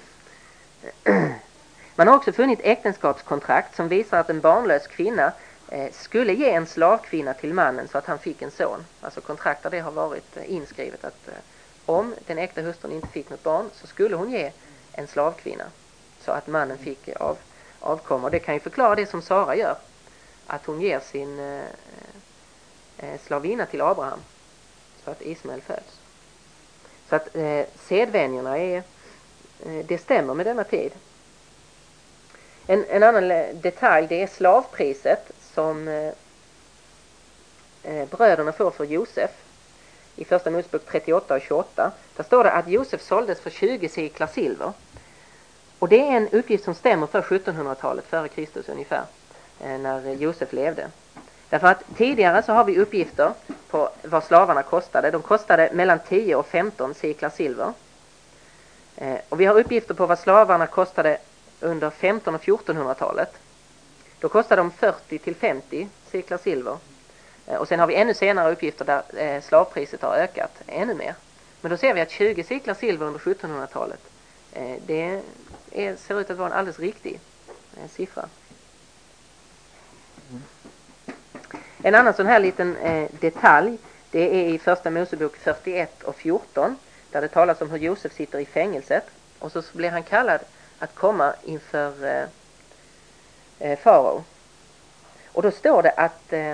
Man har också funnit äktenskapskontrakt som visar att en barnlös kvinna eh, skulle ge en slavkvinna till mannen så att han fick en son. Alltså kontrakt där det har varit eh, inskrivet att eh, om den äkta hustrun inte fick något barn så skulle hon ge en slavkvinna så att mannen fick av, avkomma. Och det kan ju förklara det som Sara gör. att hon ger sin eh, eh, slavinna till Abraham så att Ismael föds. Så att eh, sedvänjorna är, eh, det stämmer med denna tid. En, en annan detalj, det är slavpriset som eh, bröderna får för Josef. I första Mosebok trettioåtta och tjugoåtta. Där står det att Josef såldes för tjugo siklar silver. Och det är en uppgift som stämmer för sjuttonhundratalet före Kristus ungefär. När Josef levde. Därför att tidigare så har vi uppgifter på vad slavarna kostade. De kostade mellan tio och femton siklar silver. Och vi har uppgifter på vad slavarna kostade under femton- och fjortonhundratalet. Då kostade de fyrtio till femtio siklar silver. Och sen har vi ännu senare uppgifter där slavpriset har ökat ännu mer. Men då ser vi att tjugo siklar silver under sjuttonhundratalet. Det är, ser ut att vara en alldeles riktig siffra. En annan sån här liten eh, detalj, det är i första Mosebok fyrtioett och fjorton, där det talas om hur Josef sitter i fängelset. Och så blir han kallad att komma inför eh, eh, farao. Och då står det att, eh,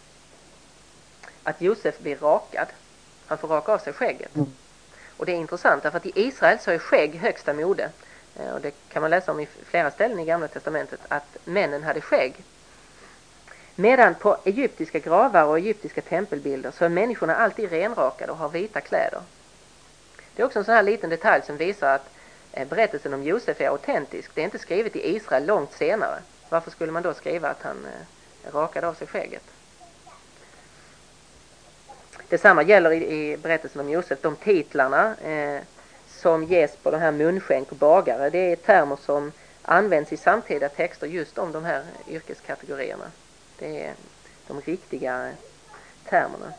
att Josef blir rakad. Han får raka av sig skägget. Mm. Och det är intressant, därför att i Israel så är skägg högsta mode. Eh, och det kan man läsa om i flera ställen i Gamla testamentet, att männen hade skägg. Medan på egyptiska gravar och egyptiska tempelbilder så är människorna alltid renrakade och har vita kläder. Det är också en sån här liten detalj som visar att berättelsen om Josef är autentisk. Det är inte skrivet i Israel långt senare. Varför skulle man då skriva att han rakade av sig skägget? Detsamma gäller i berättelsen om Josef. De titlarna eh, som ges på de här munskänk och bagare, det är termer som används i samtida texter just om de här yrkeskategorierna. Det är de riktiga termerna.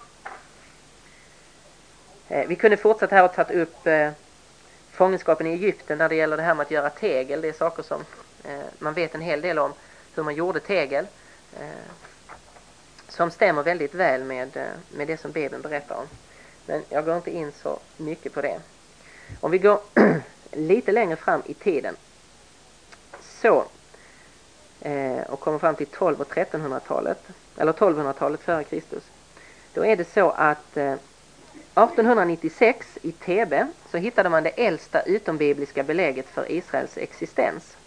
Eh, vi kunde fortsätta här och tagit upp eh, fångenskapen i Egypten när det gäller det här med att göra tegel. Det är saker som eh, man vet en hel del om hur man gjorde tegel. Eh, som stämmer väldigt väl med, eh, med det som Bibeln berättar om. Men jag går inte in så mycket på det. Om vi går lite längre fram i tiden så eh, och kommer fram till tolv- och trettonhundratalet eller tolvhundratalet före Kristus. Då är det så att eh, artonhundranittiosex i Thebe så hittade man det äldsta utombibliska belägget för Israels existens.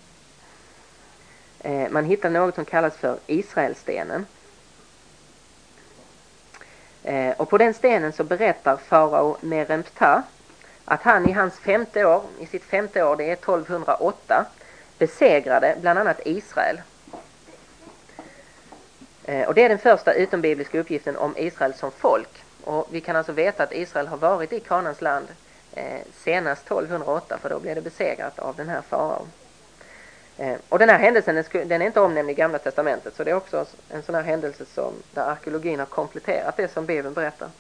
Eh, man hittade något som kallas för Israelstenen. Eh, och på den stenen så berättar farao Meremptah att han i hans femte år, i sitt femte år, det är tolvhundraåtta, besegrade bland annat Israel. Eh, och det är den första utombibliska uppgiften om Israel som folk. Och vi kan alltså veta att Israel har varit i Kanans land eh, senast tolvhundraåtta, för då blev det besegrat av den här farao. Eh, och den här händelsen den, sku, den är inte omnämnd i Gamla testamentet, så det är också en sån här händelse som där arkeologin har kompletterat det som Bibeln berättar.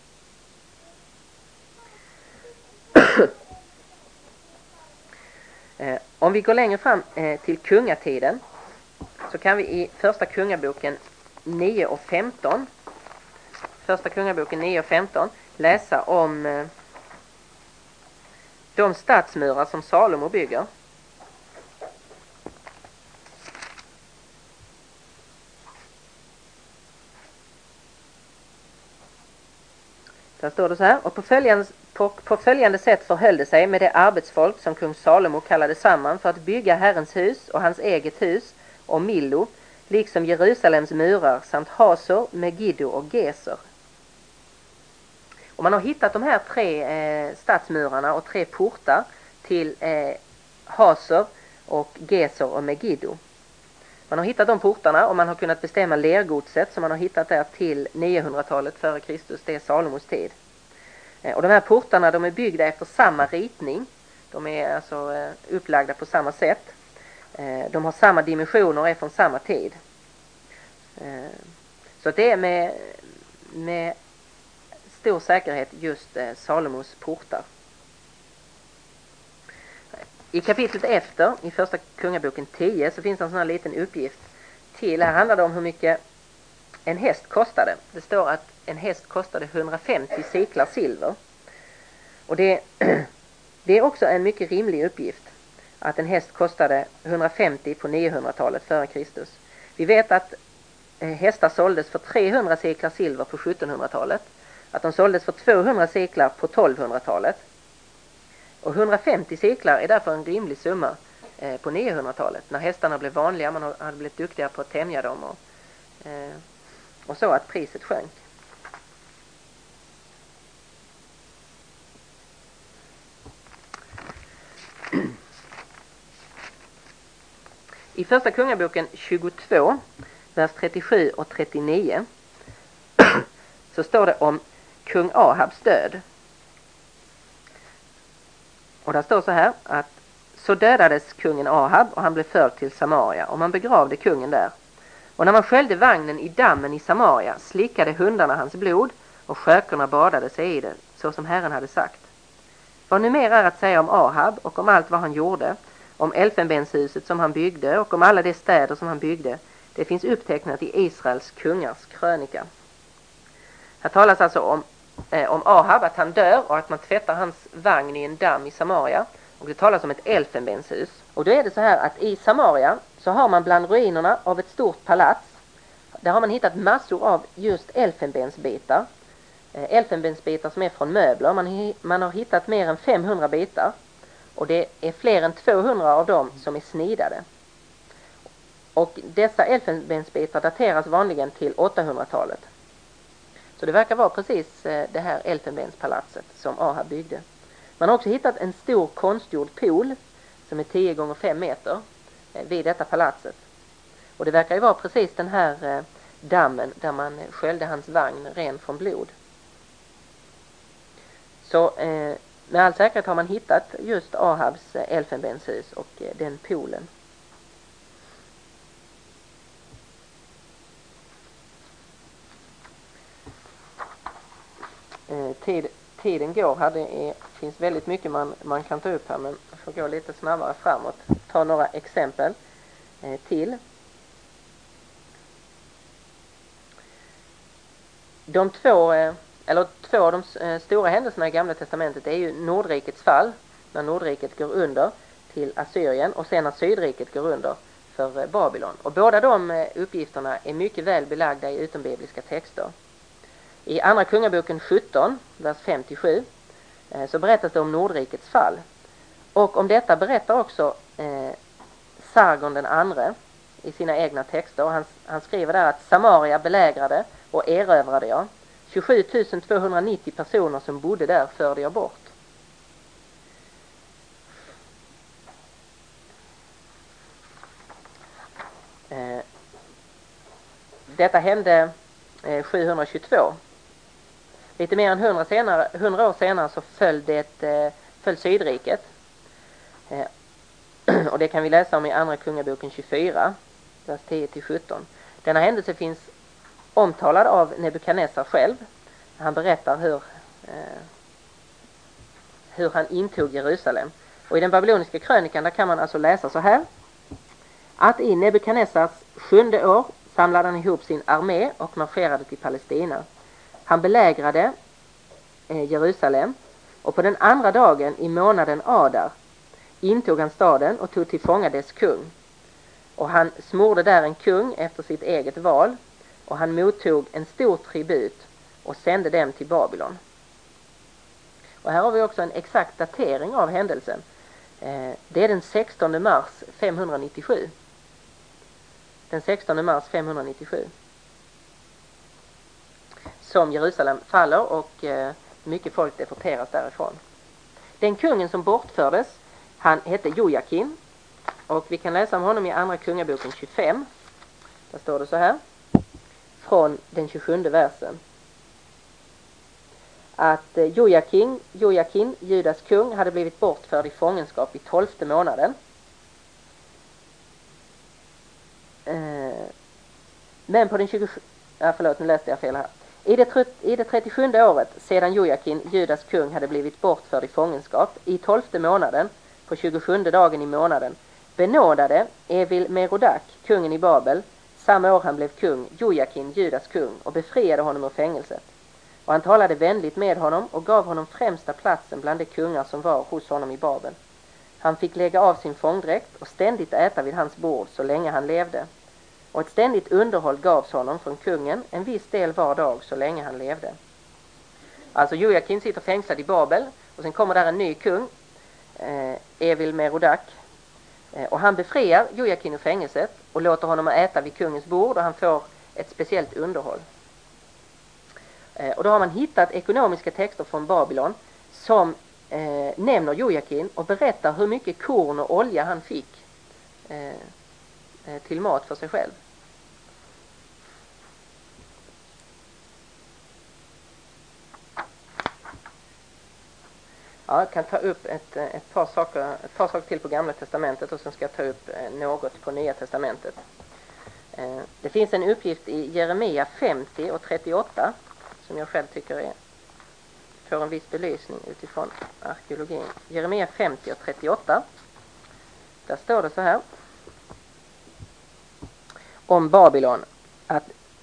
eh, om vi går längre fram eh, till kungatiden så kan vi i första kungaboken nio och femton Första kungaboken nio och femton läsa om eh, de stadsmurar som Salomo bygger. Där står det så här: och på följande, på, på följande sätt förhöll det sig med det arbetsfolk som kung Salomo kallade samman för att bygga Herrens hus och hans eget hus och Millo, liksom Jerusalems murar samt Hasor, Megiddo och Geser. Och man har hittat de här tre eh, stadsmurarna och tre portar till eh, Hasor och Geser och Megiddo. Man har hittat de portarna och man har kunnat bestämma lergodset som man har hittat där till niohundratalet före Kristus, det är Salomos tid. Eh, och de här portarna de är byggda efter samma ritning. De är alltså eh, upplagda på samma sätt. Eh, de har samma dimensioner och är från samma tid. Eh, så det är med, med stor säkerhet just eh, Salomos portar. I kapitlet efter, i första kungaboken tio, så finns det en sån här liten uppgift till. Här handlar det om hur mycket en häst kostade. Det står att en häst kostade hundrafemtio siklar silver. Och det, det är också en mycket rimlig uppgift. Att en häst kostade hundrafemtio på niohundratalet före Kristus. Vi vet att hästar såldes för trehundra seklar silver på sjuttonhundratalet, att de såldes för tvåhundra seklar på tolvhundratalet. Och hundrafemtio seklar är därför en rimlig summa på niohundratalet, när hästarna blev vanliga, man hade blivit duktiga på att tämja dem och, och så att priset sjönk. I första kungaboken tjugotvå, vers trettiosju och trettionio, så står det om kung Ahabs död. Och där står så här att så dödades kungen Ahab och han blev förd till Samaria och man begravde kungen där. Och när man sköljde vagnen i dammen i Samaria slickade hundarna hans blod och skökorna badade sig i det, så som Herren hade sagt. Vad nu mer är att säga om Ahab och om allt vad han gjorde, om elfenbenshuset som han byggde och om alla de städer som han byggde, det finns upptecknat i Israels kungars krönika. Här talas alltså om, eh, om Ahab, att han dör och att man tvättar hans vagn i en damm i Samaria. Och det talas om ett elfenbenshus. Och då är det så här att i Samaria så har man bland ruinerna av ett stort palats, där har man hittat massor av just elfenbensbitar. Eh, elfenbensbitar som är från möbler. Man, man har hittat mer än femhundra bitar. Och det är fler än tvåhundra av dem som är snidade. Och dessa elfenbensbitar dateras vanligen till åttahundratalet. Så det verkar vara precis det här elfenbenspalatset som Ahab byggde. Man har också hittat en stor konstgjord pool som är tio gånger fem meter vid detta palatset. Och det verkar ju vara precis den här dammen där man sköljde hans vagn ren från blod. Så eh, med all säkerhet har man hittat just Ahabs elfenbenshus och den poolen. Tid, tiden går här, det är, finns väldigt mycket man, man kan ta upp här, men jag får gå lite snabbare framåt. Ta några exempel eh, till. De två, eh, eller två av de eh, stora händelserna i Gamla testamentet är ju Nordrikets fall, när Nordriket går under till Assyrien, och sen när Sydriket går under för eh, Babylon. Och båda de eh, uppgifterna är mycket väl belagda i utombibliska texter. I andra kungaboken sjutton, vers femtiosju, eh, så berättas det om Nordrikets fall. Och om detta berättar också eh, Sargon den andre i sina egna texter. Och han, han skriver där att Samaria belägrade och erövrade jag. tjugosju tusen tvåhundranittio personer som bodde där förde jag bort. Eh, detta hände eh, sjuhundratjugotvå. Lite mer än hundra, senare, hundra år senare så föll, det, eh, föll Sydriket. Eh, och det kan vi läsa om i andra kungaboken tjugofyra, vers tio till sjutton. Denna händelse finns omtalad av Nebukadnessar själv. Han berättar hur, eh, hur han intog Jerusalem. Och i den babyloniska krönikan där kan man alltså läsa så här. Att i Nebukadnessars sjunde år samlade han ihop sin armé och marscherade till Palestina. Han belägrade eh, Jerusalem, och på den andra dagen i månaden Adar intog han staden och tog till fånga dess kung. Och han smorde där en kung efter sitt eget val, och han mottog en stor tribut och sände dem till Babylon. Och här har vi också en exakt datering av händelsen. Eh, det är den sextonde mars femhundranittiosju. Den sextonde mars femhundranittiosju. Som Jerusalem faller och eh, mycket folk deporteras därifrån. Den kungen som bortfördes, han hette Jojakim, och vi kan läsa om honom i andra kungaboken tjugofem. Där står det så här, från den tjugosjunde versen. Att eh, Jojakim, Jojakim, Judas kung, hade blivit bortförd i fångenskap i tolfte månaden. Eh, men på den tjugosjunde... Ja, förlåt, nu läste jag fel här. I det, I det trettiosjunde året sedan Jojakim, Judas kung, hade blivit bortförd i fångenskap, i tolfte månaden, på tjugosjunde dagen i månaden, benådade Evil Merodak, kungen i Babel, samma år han blev kung, Jojakim, Judas kung, och befriade honom ur fängelset. Och han talade vänligt med honom och gav honom främsta platsen bland de kungar som var hos honom i Babel. Han fick lägga av sin fångdräkt och ständigt äta vid hans bord så länge han levde. Och ett ständigt underhåll gavs honom från kungen, en viss del var dag så länge han levde. Alltså Jojakim sitter fängslad i Babel och sen kommer där en ny kung, eh, Evil Merodak. Eh, och han befriar Jojakim ur fängelset och låter honom äta vid kungens bord och han får ett speciellt underhåll. Eh, och då har man hittat ekonomiska texter från Babylon som eh, nämner Jojakim och berättar hur mycket korn och olja han fick eh, till mat för sig själv. Ja, jag kan ta upp ett, ett, par saker, ett par saker till på Gamla testamentet och sen ska jag ta upp något på Nya testamentet. Det finns en uppgift i Jeremia femtio och trettioåtta som jag själv tycker är, får en viss belysning utifrån arkeologin. Jeremia femtio och trettioåtta. Där står det så här om Babylon att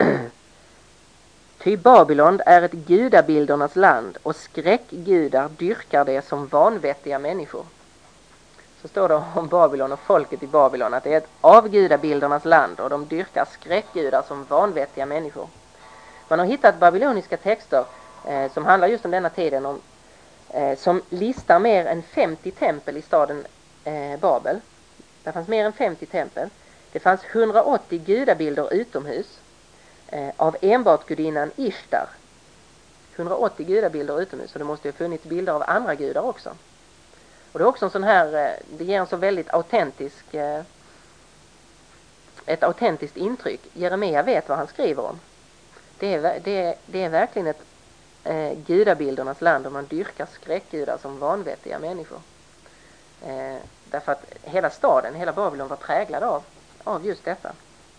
ty Babylon är ett gudabildernas land och skräckgudar dyrkar det som vanvettiga människor. Så står det om Babylon och folket i Babylon att det är ett avgudabildernas land och de dyrkar skräckgudar som vanvettiga människor. Man har hittat babyloniska texter eh, som handlar just om denna tiden om, eh, som listar mer än femtio tempel i staden eh, Babel. Det fanns mer än femtio tempel. Det fanns hundraåttio gudabilder utomhus eh, av enbart gudinnan Ishtar. hundraåttio gudabilder utomhus, och det måste ju ha funnits bilder av andra gudar också. Och det är också en sån här, det ger en så väldigt autentisk, eh, ett autentiskt intryck. Jeremia vet vad han skriver om. Det är, det är, det är verkligen ett eh, gudabildernas land och man dyrkar skräckgudar som vanvettiga människor. Eh, därför att hela staden, hela Babylon var präglad av, av just detta.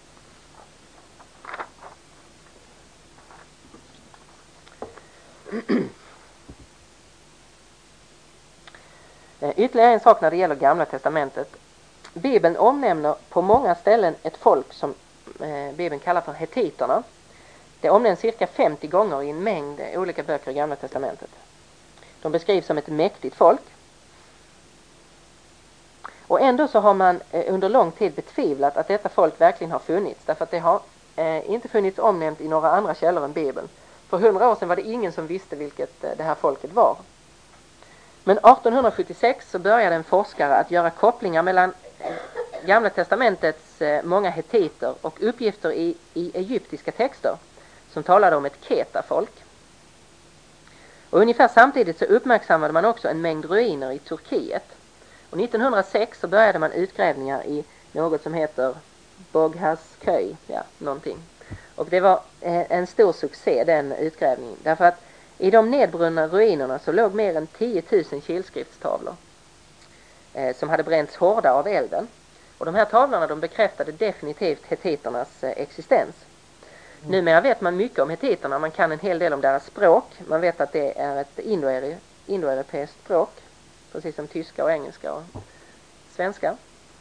Ytterligare en sak när det gäller Gamla testamentet. Bibeln omnämner på många ställen ett folk som eh, Bibeln kallar för hetiterna. Det omnämns cirka femtio gånger i en mängd olika böcker i Gamla testamentet. De beskrivs som ett mäktigt folk. Och ändå så har man eh, under lång tid betvivlat att detta folk verkligen har funnits. Därför att det har eh, inte funnits omnämnt i några andra källor än Bibeln. För hundra år sedan var det ingen som visste vilket eh, det här folket var. Men artonhundrasjuttiosex så började en forskare att göra kopplingar mellan Gamla testamentets många hetiter och uppgifter i, i egyptiska texter som talade om ett Keta-folk. Och ungefär samtidigt så uppmärksammade man också en mängd ruiner i Turkiet. Och nittonhundrasex så började man utgrävningar i något som heter Boghaz-köy, ja, någonting. Och det var en stor succé, den utgrävningen, därför att i de nedbrunna ruinerna så låg mer än tio tusen kilskriftstavlor eh, som hade bränts hårda av elden. Och de här tavlorna de bekräftade definitivt hetiternas eh, existens. Mm. Numera vet man mycket om hetiterna, man kan en hel del om deras språk. Man vet att det är ett indoeuropeiskt indo språk, precis som tyska och engelska och svenska.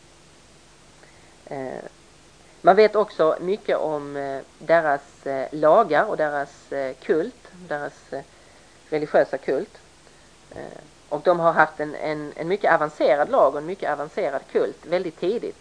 Eh, man vet också mycket om eh, deras eh, lagar och deras eh, kult, deras eh, religiösa kult. Eh, och de har haft en, en, en mycket avancerad lag och en mycket avancerad kult väldigt tidigt.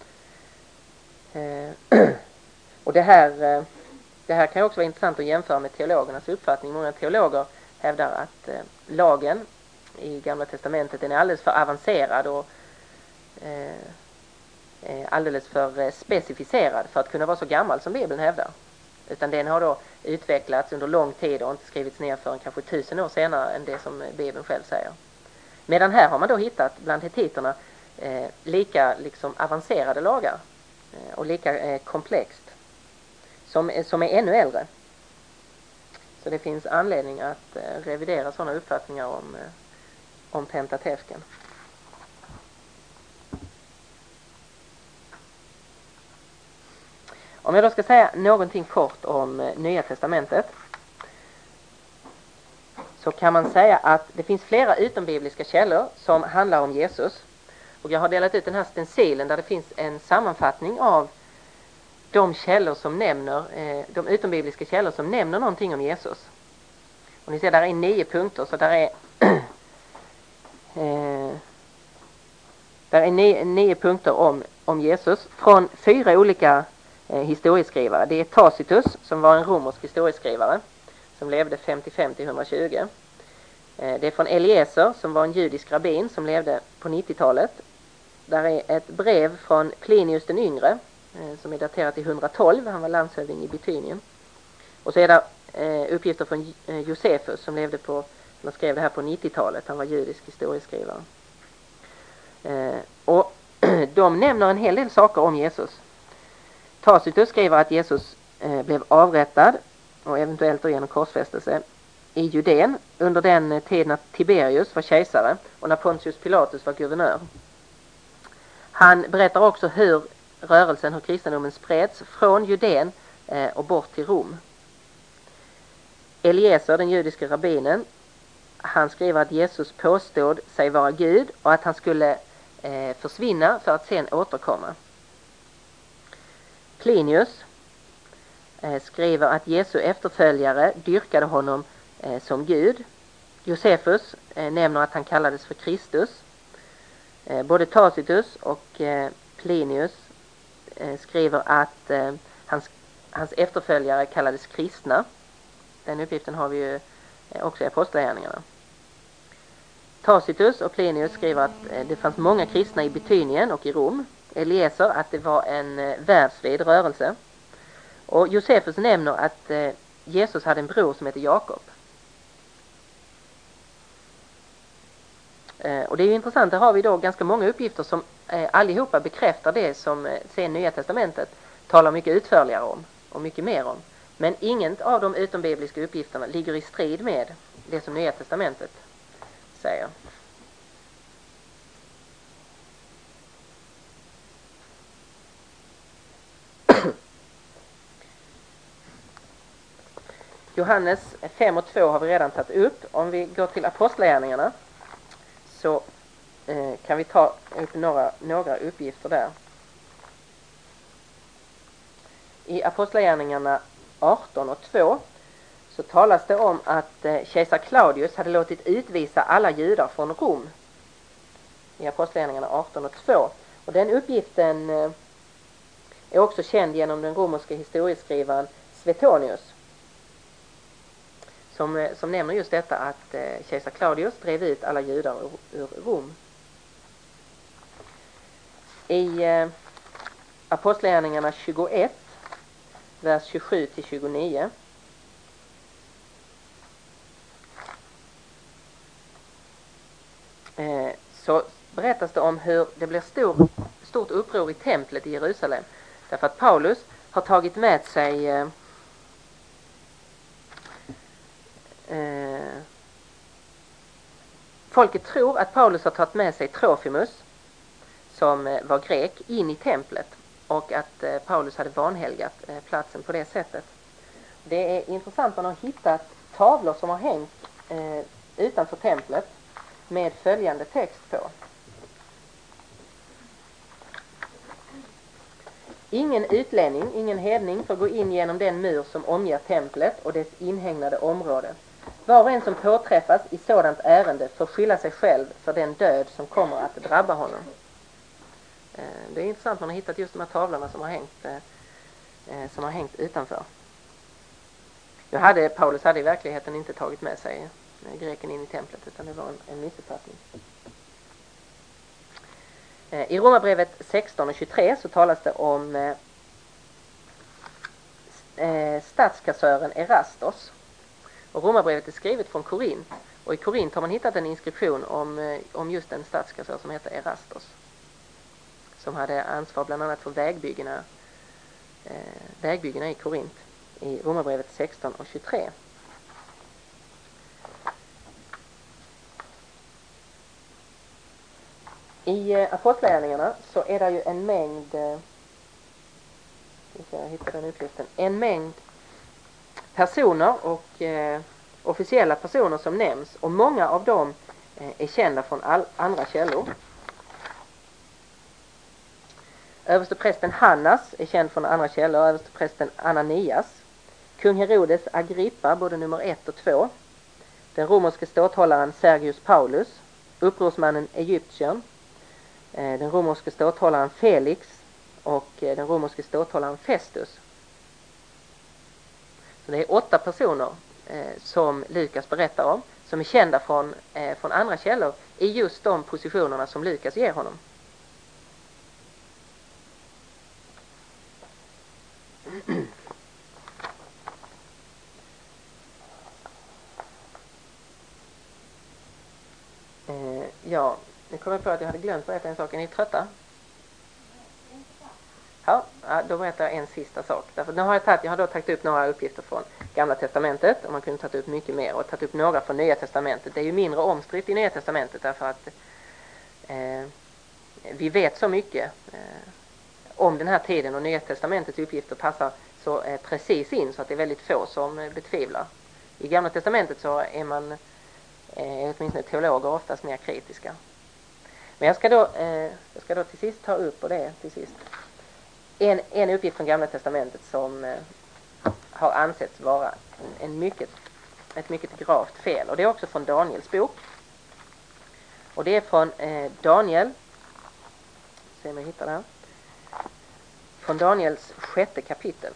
Eh, och det här, eh, det här kan också vara intressant att jämföra med teologernas uppfattning. Många teologer hävdar att eh, lagen i Gamla testamentet den är alldeles för avancerad och eh, alldeles för specificerad för att kunna vara så gammal som Bibeln hävdar. Utan den har då utvecklats under lång tid och inte skrivits ner förrän kanske tusen år senare än det som Bibeln själv säger. Medan här har man då hittat bland hetiterna eh, lika liksom avancerade lagar eh, och lika eh, komplext som, som är ännu äldre. Så det finns anledning att eh, revidera sådana uppfattningar om, eh, om Pentateuken. Om jag då ska säga någonting kort om Nya testamentet så kan man säga att det finns flera utombibliska källor som handlar om Jesus. Och jag har delat ut den här stencilen där det finns en sammanfattning av de källor som nämner, de utombibliska källor som nämner någonting om Jesus. Och ni ser där är nio punkter, så där är eh, där är nio, nio punkter om, om Jesus från fyra olika eh, historieskrivare. Det är Tacitus som var en romersk historieskrivare som levde femtiofem till etthundratjugo. Eh, det är från Eliezer som var en judisk rabbin som levde på nittiotalet. Där är ett brev från Plinius den yngre eh, som är daterat till etthundratolv. Han var landshövding i Bitynien. Och så är det eh, uppgifter från eh, Josefus som levde på, han skrev det här på nittiotalet. Han var judisk historieskrivare. Eh, och de nämner en hel del saker om Jesus. Tacitus skriver att Jesus eh, blev avrättad och eventuellt då genom korsfästelse i Judén under den tid när Tiberius var kejsare och när Pontius Pilatus var guvernör. Han berättar också hur rörelsen, hur kristendomen spreds från Judén eh, och bort till Rom. Eliezer, den judiska rabbinen, han skriver att Jesus påstod sig vara Gud och att han skulle eh, försvinna för att sen återkomma. Plinius eh, skriver att Jesu efterföljare dyrkade honom eh, som Gud. Josefus eh, nämner att han kallades för Kristus. Eh, både Tacitus och eh, Plinius eh, skriver att eh, hans, hans efterföljare kallades kristna. Den uppgiften har vi ju eh, också i Apostlagärningarna. Tacitus och Plinius skriver att eh, det fanns många kristna i Bitynien och i Rom. Eliezer att det var en eh, världsvid rörelse. Och Josefus nämner att eh, Jesus hade en bror som heter Jakob. Eh, och det är ju intressant, där har vi då ganska många uppgifter som eh, allihopa bekräftar det som eh, sen Nya Testamentet talar mycket utförligare om och mycket mer om. Men ingen av de utombibliska uppgifterna ligger i strid med det som Nya Testamentet säger. Johannes fem och två har vi redan tagit upp. Om vi går till Apostlagärningarna så eh, kan vi ta upp några, några uppgifter där. I Apostlagärningarna arton och två så talas det om att eh, kejsar Claudius hade låtit utvisa alla judar från Rom. I Apostlagärningarna arton och två. Och den uppgiften eh, är också känd genom den romerska historieskrivaren Suetonius. Som, eh, som nämner just detta att eh, kejsar Claudius drev ut alla judar ur, ur Rom. I eh, Apostlagärningarna tjugoett, vers tjugosju till tjugonio. Eh, så berättas det om hur det blir stor, stort uppror i templet i Jerusalem. Därför att Paulus har tagit med sig eh, eh, folket tror att Paulus har tagit med sig Trofimus som eh, var grek in i templet och att eh, Paulus hade vanhelgat eh, platsen på det sättet. Det är intressant, man har hittat tavlor som har hängt eh, utanför templet med följande text på. Ingen utlänning, ingen hedning får gå in genom den mur som omger templet och dess inhägnade område. Var och en som påträffas i sådant ärende får skylla sig själv för den död som kommer att drabba honom. Det är intressant, man har hittat just de här tavlorna som har hängt, som har hängt utanför. Nu hade Paulus hade i verkligheten inte tagit med sig greken in i templet, utan det var en, en missuppfattning. I Romarbrevet sexton och tjugotre så talas det om eh, statskassören Erastos. Och Romarbrevet är skrivet från Korint. Och i Korint har man hittat en inskription om, eh, om just en statskassör som heter Erastos. Som hade ansvar bland annat för vägbyggena, eh, vägbyggena i Korint. I Romarbrevet sexton och tjugotre. I Apostlagärningarna så är det ju en mängd, jag hittar den uppgiften, en mängd personer och eh, officiella personer som nämns, och många av dem eh, är kända från all, andra källor. Översteprästen Hannas är känd från andra källor, översteprästen Ananias, kung Herodes Agrippa, både nummer ett och två, den romerske ståthållaren Sergius Paulus, upprorsmannen Egyptiern, den romerske ståthållaren Felix och den romerske ståthållaren Festus. Så det är åtta personer eh, som Lukas berättar om, som är kända från, eh, från andra källor i just de positionerna som Lukas ger honom. eh, ja, nu kommer jag på att jag hade glömt berätta en sak. Är ni trötta? Ja, då berättar jag en sista sak. Därför nu har jag, tagit, jag har då tagit upp några uppgifter från Gamla testamentet, och man kunde tagit upp mycket mer, och tagit upp några från Nya testamentet. Det är ju mindre omstritt i Nya testamentet därför att eh, vi vet så mycket eh, om den här tiden, och Nya testamentets uppgifter passar så eh, precis in så att det är väldigt få som eh, betvivlar. I Gamla testamentet så är man eh, åtminstone teologer oftast mer kritiska. Men jag ska då, eh, jag ska då till sist ta upp, och det är till sist En, en uppgift från Gamla testamentet som eh, har ansetts vara en, en mycket, ett mycket gravt fel. Och det är också från Daniels bok. Och det är från eh, Daniel. Se om jag hittar det här. Från Daniels sjätte kapitel.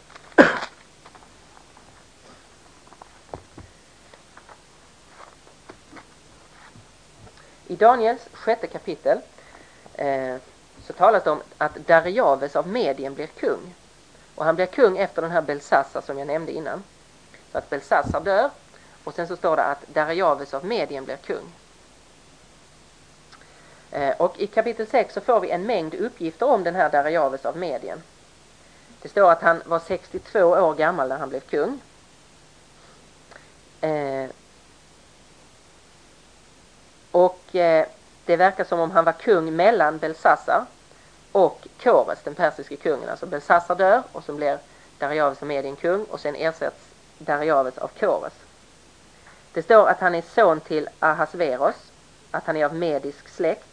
I Daniels sjätte kapitel eh, så talas det om att Darijaves av Medien blir kung. Och han blir kung efter den här Belsassar som jag nämnde innan. Så att Belsassar dör, och sen så står det att Darijaves av Medien blir kung. Eh, och i kapitel sex så får vi en mängd uppgifter om den här Darijaves av Medien. Det står att han var sextiotvå år gammal när han blev kung. Eh, och eh, det verkar som om han var kung mellan Belsassar och Kores, den persiske kungen. Alltså Belsassar dör, och så blir Darijaves av Medien kung, och sen ersätts Darijaves av Kores. Det står att han är son till Ahasveros, att han är av medisk släkt,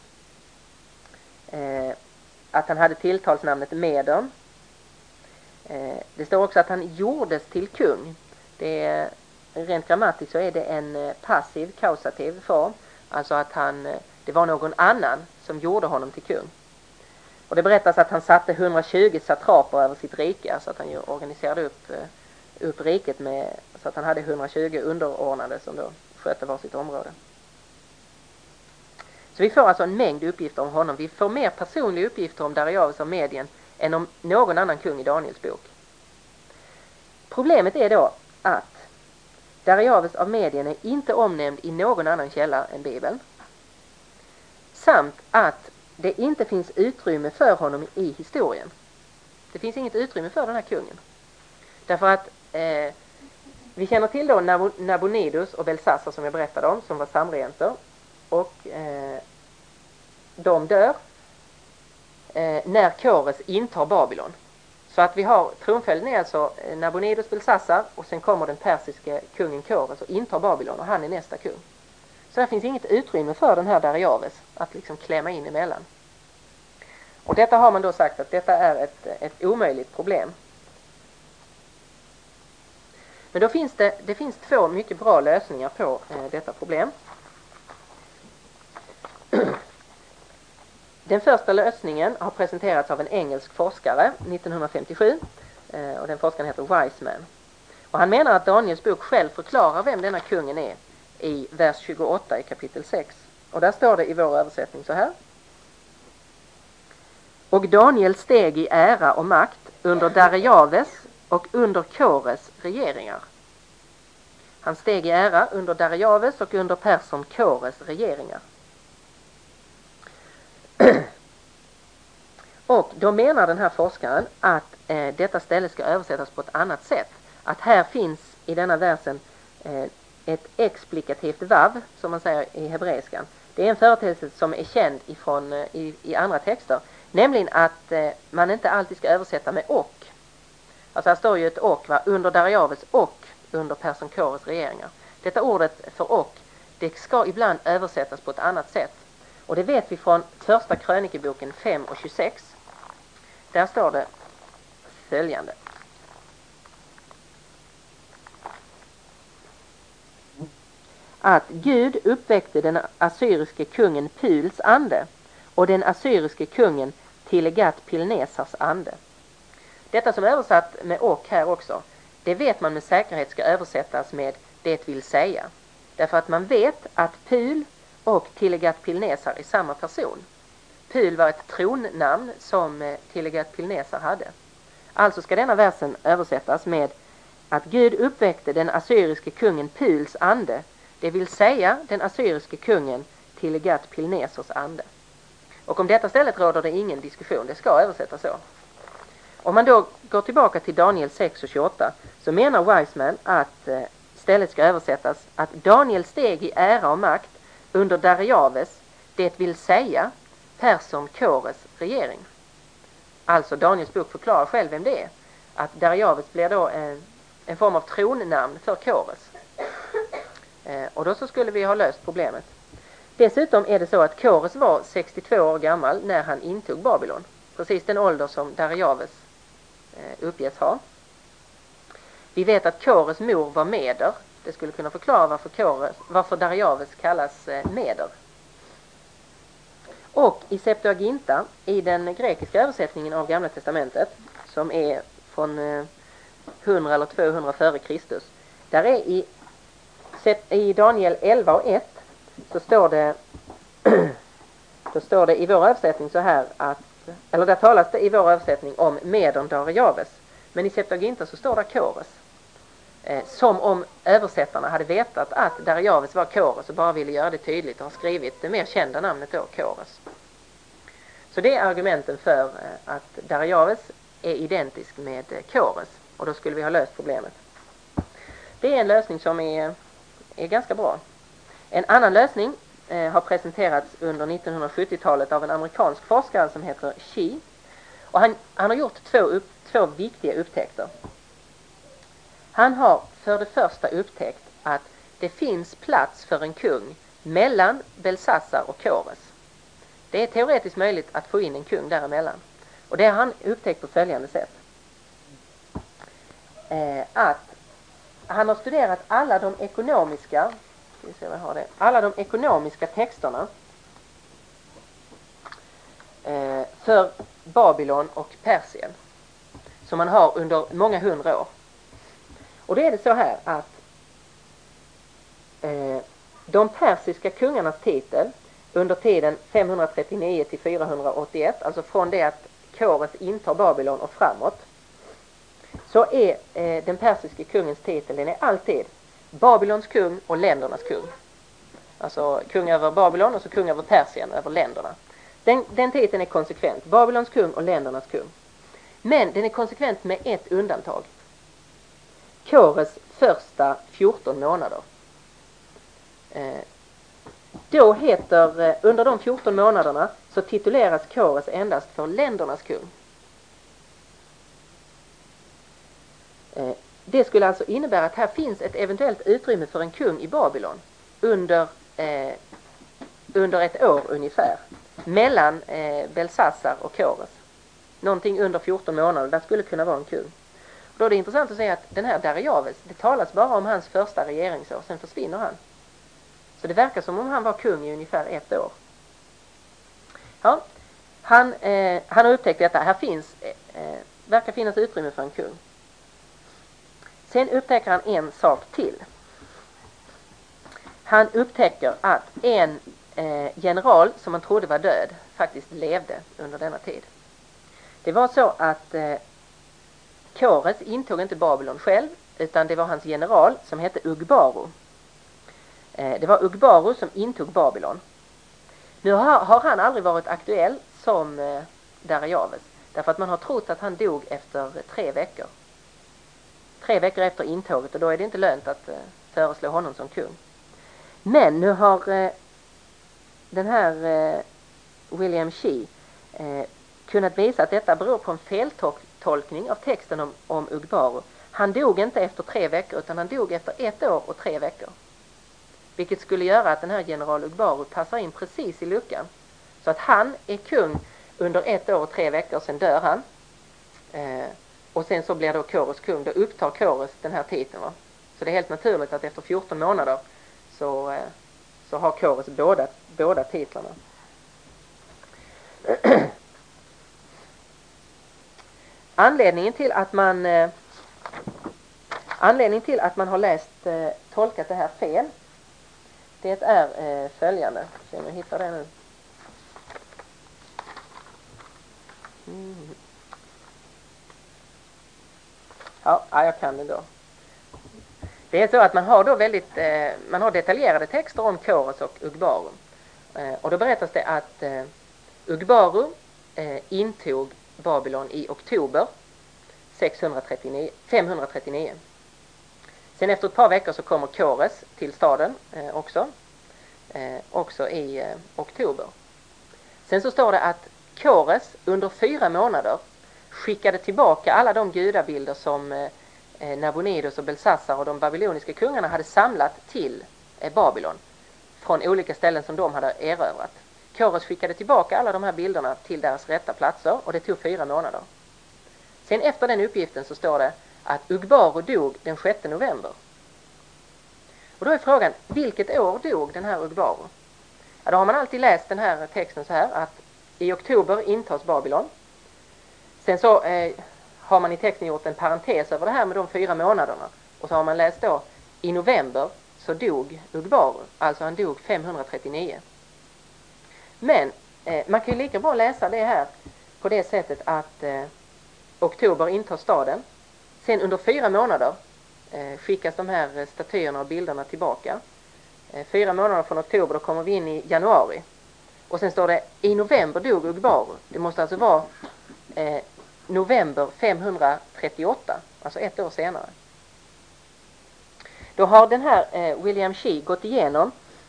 eh, att han hade tilltalsnamnet Medon. Eh, det står också att han gjordes till kung. Det är, rent grammatiskt så är det en passiv kausativ form, alltså att han, det var någon annan som gjorde honom till kung. Och det berättas att han satte hundratjugo satraper över sitt rike, så att han ju organiserade upp, upp riket med, så att han hade hundratjugo underordnade som då skötte var sitt område. Så vi får alltså en mängd uppgifter om honom. Vi får mer personliga uppgifter om Darijaves av Medien än om någon annan kung i Daniels bok. Problemet är då att Darijaves av Medien är inte omnämnd i någon annan källa än Bibeln. Samt att det inte finns utrymme för honom i historien. Det finns inget utrymme för den här kungen. Därför att eh, vi känner till då Nabonidus och Belsassar som jag berättade om, som var samregenter. Och eh, de dör eh, när Kores intar Babylon. Så att vi har tronföljden är alltså Nabonidus, Belsassar, och sen kommer den persiske kungen Kores och intar Babylon, och han är nästa kung. Så det finns inget utrymme för den här Darijaves att liksom klämma in emellan. Och detta har man då sagt att detta är ett, ett omöjligt problem. Men då finns det, det finns två mycket bra lösningar på eh, detta problem. Den första lösningen har presenterats av en engelsk forskare nittonhundrafemtiosju, eh, och den forskaren heter Wiseman. Och han menar att Daniels bok själv förklarar vem denna kungen är i vers tjugoåtta i kapitel sex. Och där står det i vår översättning så här. Och Daniel steg i ära och makt under Darijaves och under Kores regeringar. Han steg i ära under Darijaves och under Persen Kores regeringar. Och då menar den här forskaren att eh, detta ställe ska översättas på ett annat sätt. Att här finns i denna versen eh, ett explikativt vav, som man säger i hebreiskan. Det är en företeelse som är känd ifrån, eh, i, i andra texter. Nämligen att eh, man inte alltid ska översätta med och. Alltså här står ju ett och, va? Under Darijaves och under Persen Kores regeringar. Detta ordet för och, det ska ibland översättas på ett annat sätt. Och det vet vi från första krönikeboken fem och tjugosex. Där står det följande. Att Gud uppväckte den assyriske kungen Puls ande, och den assyriske kungen Tilegat-Pilnesars ande. Detta som är översatt med och här också, det vet man med säkerhet ska översättas med det vill säga. Därför att man vet att Pul och Tilegat-Pilnesar är samma person. Pul var ett tronnamn som Tilegat-Pilnesar hade. Alltså ska denna versen översättas med att Gud uppväckte den assyriske kungen Puls ande, det vill säga den assyriske kungen Tilegat-Pilnesars ande. Och om detta stället råder det ingen diskussion, det ska översättas så. Om man då går tillbaka till Daniel sex och tjugoåtta så menar Wiseman att stället ska översättas att Daniel steg i ära och makt under Darijaves, det vill säga Persen Kores regering. Alltså Daniels bok förklarar själv vem det är. Att Darijaves blir då en, en form av tronnamn för Kores. Eh, och då så skulle vi ha löst problemet. Dessutom är det så att Kores var sextiotvå år gammal när han intog Babylon. Precis den ålder som Darijaves eh, uppges ha. Vi vet att Kores mor var Meder. Det skulle kunna förklara varför, Kores, varför Darijaves kallas eh, Meder. Och i Septuaginta, i den grekiska översättningen av Gamla testamentet, som är från eh, hundra eller tvåhundra före Kristus, där är i, i Daniel elva och ett så står det då står det i vår översättning så här att, eller där talas det i vår översättning om Medon Darijaves, men i Septuaginta så står det Kores. Eh, som om översättarna hade vetat att Darijaves var Kores och bara ville göra det tydligt och har skrivit det mer kända namnet då, Kores. Så det är argumenten för eh, att Darijaves är identisk med eh, Kores, och då skulle vi ha löst problemet. Det är en lösning som är, är ganska bra. En annan lösning eh, har presenterats under nittonhundrasjuttiotalet av en amerikansk forskare som heter Shee, och han, han har gjort två, upp, två viktiga upptäckter. Han har för det första upptäckt att det finns plats för en kung mellan Belsassar och Kores. Det är teoretiskt möjligt att få in en kung däremellan. Och det har han upptäckt på följande sätt. Eh, att han har studerat alla de ekonomiska, ska vi se vad jag har det, alla de ekonomiska texterna eh, för Babylon och Persien som man har under många hundra år. Och det är det så här att eh, de persiska kungarnas titel under tiden femhundratrettionio till fyrahundraåttioett, alltså från det att Kores intar Babylon och framåt, så är eh, den persiska kungens titel, den är alltid Babylons kung och ländernas kung. Alltså kung över Babylon och så kung över Persien, över länderna. Den, den titeln är konsekvent, Babylons kung och ländernas kung. Men den är konsekvent med ett undantag. Kores första fjorton månader. Eh, då heter, eh, under de fjorton månaderna så tituleras Kores endast för ländernas kung. Eh, det skulle alltså innebära att här finns ett eventuellt utrymme för en kung i Babylon under, eh, under ett år ungefär. Mellan eh, Belsassar och Kores. Någonting under fjorton månader, där skulle kunna vara en kung. Då är det intressant att säga att den här Darijaves, det talas bara om hans första regeringsår, sen försvinner han. Så det verkar som om han var kung i ungefär ett år. Ja, han, eh, han har upptäckt detta. Här finns, eh, verkar finnas utrymme för en kung. Sen upptäcker han en sak till. Han upptäcker att en eh, general som man trodde var död faktiskt levde under denna tid. Det var så att eh, Kores intog inte Babylon själv, utan det var hans general som hette Ugbaru. Eh, det var Ugbaru som intog Babylon. Nu har, har han aldrig varit aktuell som eh, Darijaves, därför att man har trott att han dog efter tre veckor. Tre veckor efter intåget, och då är det inte lönt att eh, föreslå honom som kung. Men nu har eh, den här eh, William Shee eh, kunnat visa att detta beror på en feltolkning av texten om, om Ugbaru. Han dog inte efter tre veckor, utan han dog efter ett år och tre veckor. Vilket skulle göra att den här general Ugbaru passar in precis i luckan. Så att han är kung under ett år och tre veckor, sen dör han. Eh, och sen så blir då Kores kung, då upptar Kores den här titeln. Va? Så det är helt naturligt att efter fjorton månader så, eh, så har Kores båda, båda titlarna. anledningen till att man eh, anledningen till att man har läst eh, tolkat det här fel, det är eh, följande. Så jag hittar det nu. Mm. Ja, jag kan det då. Det är så att man har då väldigt eh, man har detaljerade texter om Kores och Ugbaru. Eh, och då berättas det att eh, Ugbaru eh, intog Babylon i oktober femhundratrettionio. Sen efter ett par veckor så kommer Kores till staden eh, också. Eh, också i eh, oktober. Sen så står det att Kores under fyra månader skickade tillbaka alla de gudabilder som eh, Nabonidus och Belsassar och de babyloniska kungarna hade samlat till eh, Babylon från olika ställen som de hade erövrat. Kores skickade tillbaka alla de här bilderna till deras rätta platser och det tog fyra månader. Sen efter den uppgiften så står det att Ugbaru dog den sjätte november. Och då är frågan, vilket år dog den här Ugbaru? Ja, då har man alltid läst den här texten så här att i oktober intas Babylon. Sen så eh, har man i texten gjort en parentes över det här med de fyra månaderna. Och så har man läst då, i november så dog Ugbaru. Alltså han dog femhundratrettionio. Men eh, man kan ju lika bra läsa det här på det sättet att eh, oktober intar staden. Sen under fyra månader eh, skickas de här statyerna och bilderna tillbaka. Eh, fyra månader från oktober, då kommer vi in i januari. Och sen står det, i november dog Ugbaru. Det måste alltså vara eh, november femhundratrettioåtta, alltså ett år senare. Då har den här eh, William Shea gått igenom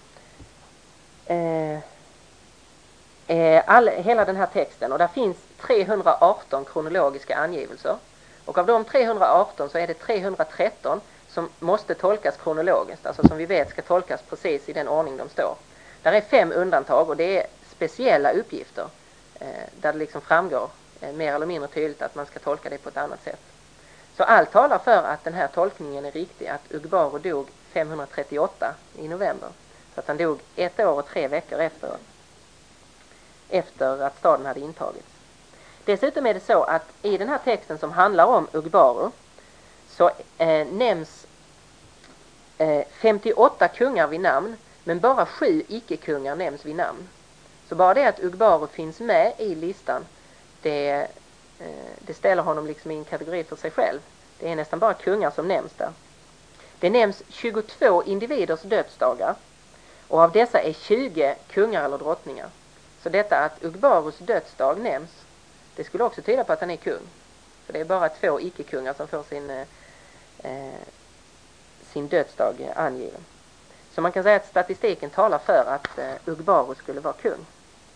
eh, eh, all, hela den här texten. Och där finns trehundraarton kronologiska angivelser. Och av de trehundraarton så är det trehundratretton som måste tolkas kronologiskt. Alltså som vi vet ska tolkas precis i den ordning de står. Där är fem undantag och det är speciella uppgifter. Eh, där det liksom framgår eh, mer eller mindre tydligt att man ska tolka det på ett annat sätt. Så allt talar för att den här tolkningen är riktig. Att Ugbaru dog femhundratrettioåtta i november. Så att han dog ett år och tre veckor efter, efter att staden hade intagits. Dessutom är det så att i den här texten som handlar om Ugbaru så eh, nämns eh, femtioåtta kungar vid namn, men bara sju icke-kungar nämns vid namn. Så bara det att Ugbaru finns med i listan, det, eh, det ställer honom liksom i en kategori för sig själv. Det är nästan bara kungar som nämns där. Det nämns tjugotvå individers dödsdagar och av dessa är tjugo kungar eller drottningar. Så detta att Ugbarus dödsdag nämns, det skulle också tyda på att han är kung. För det är bara två icke-kungar som får sin, eh, sin dödsdag angiven. Så man kan säga att statistiken talar för att eh, Ugbaru skulle vara kung.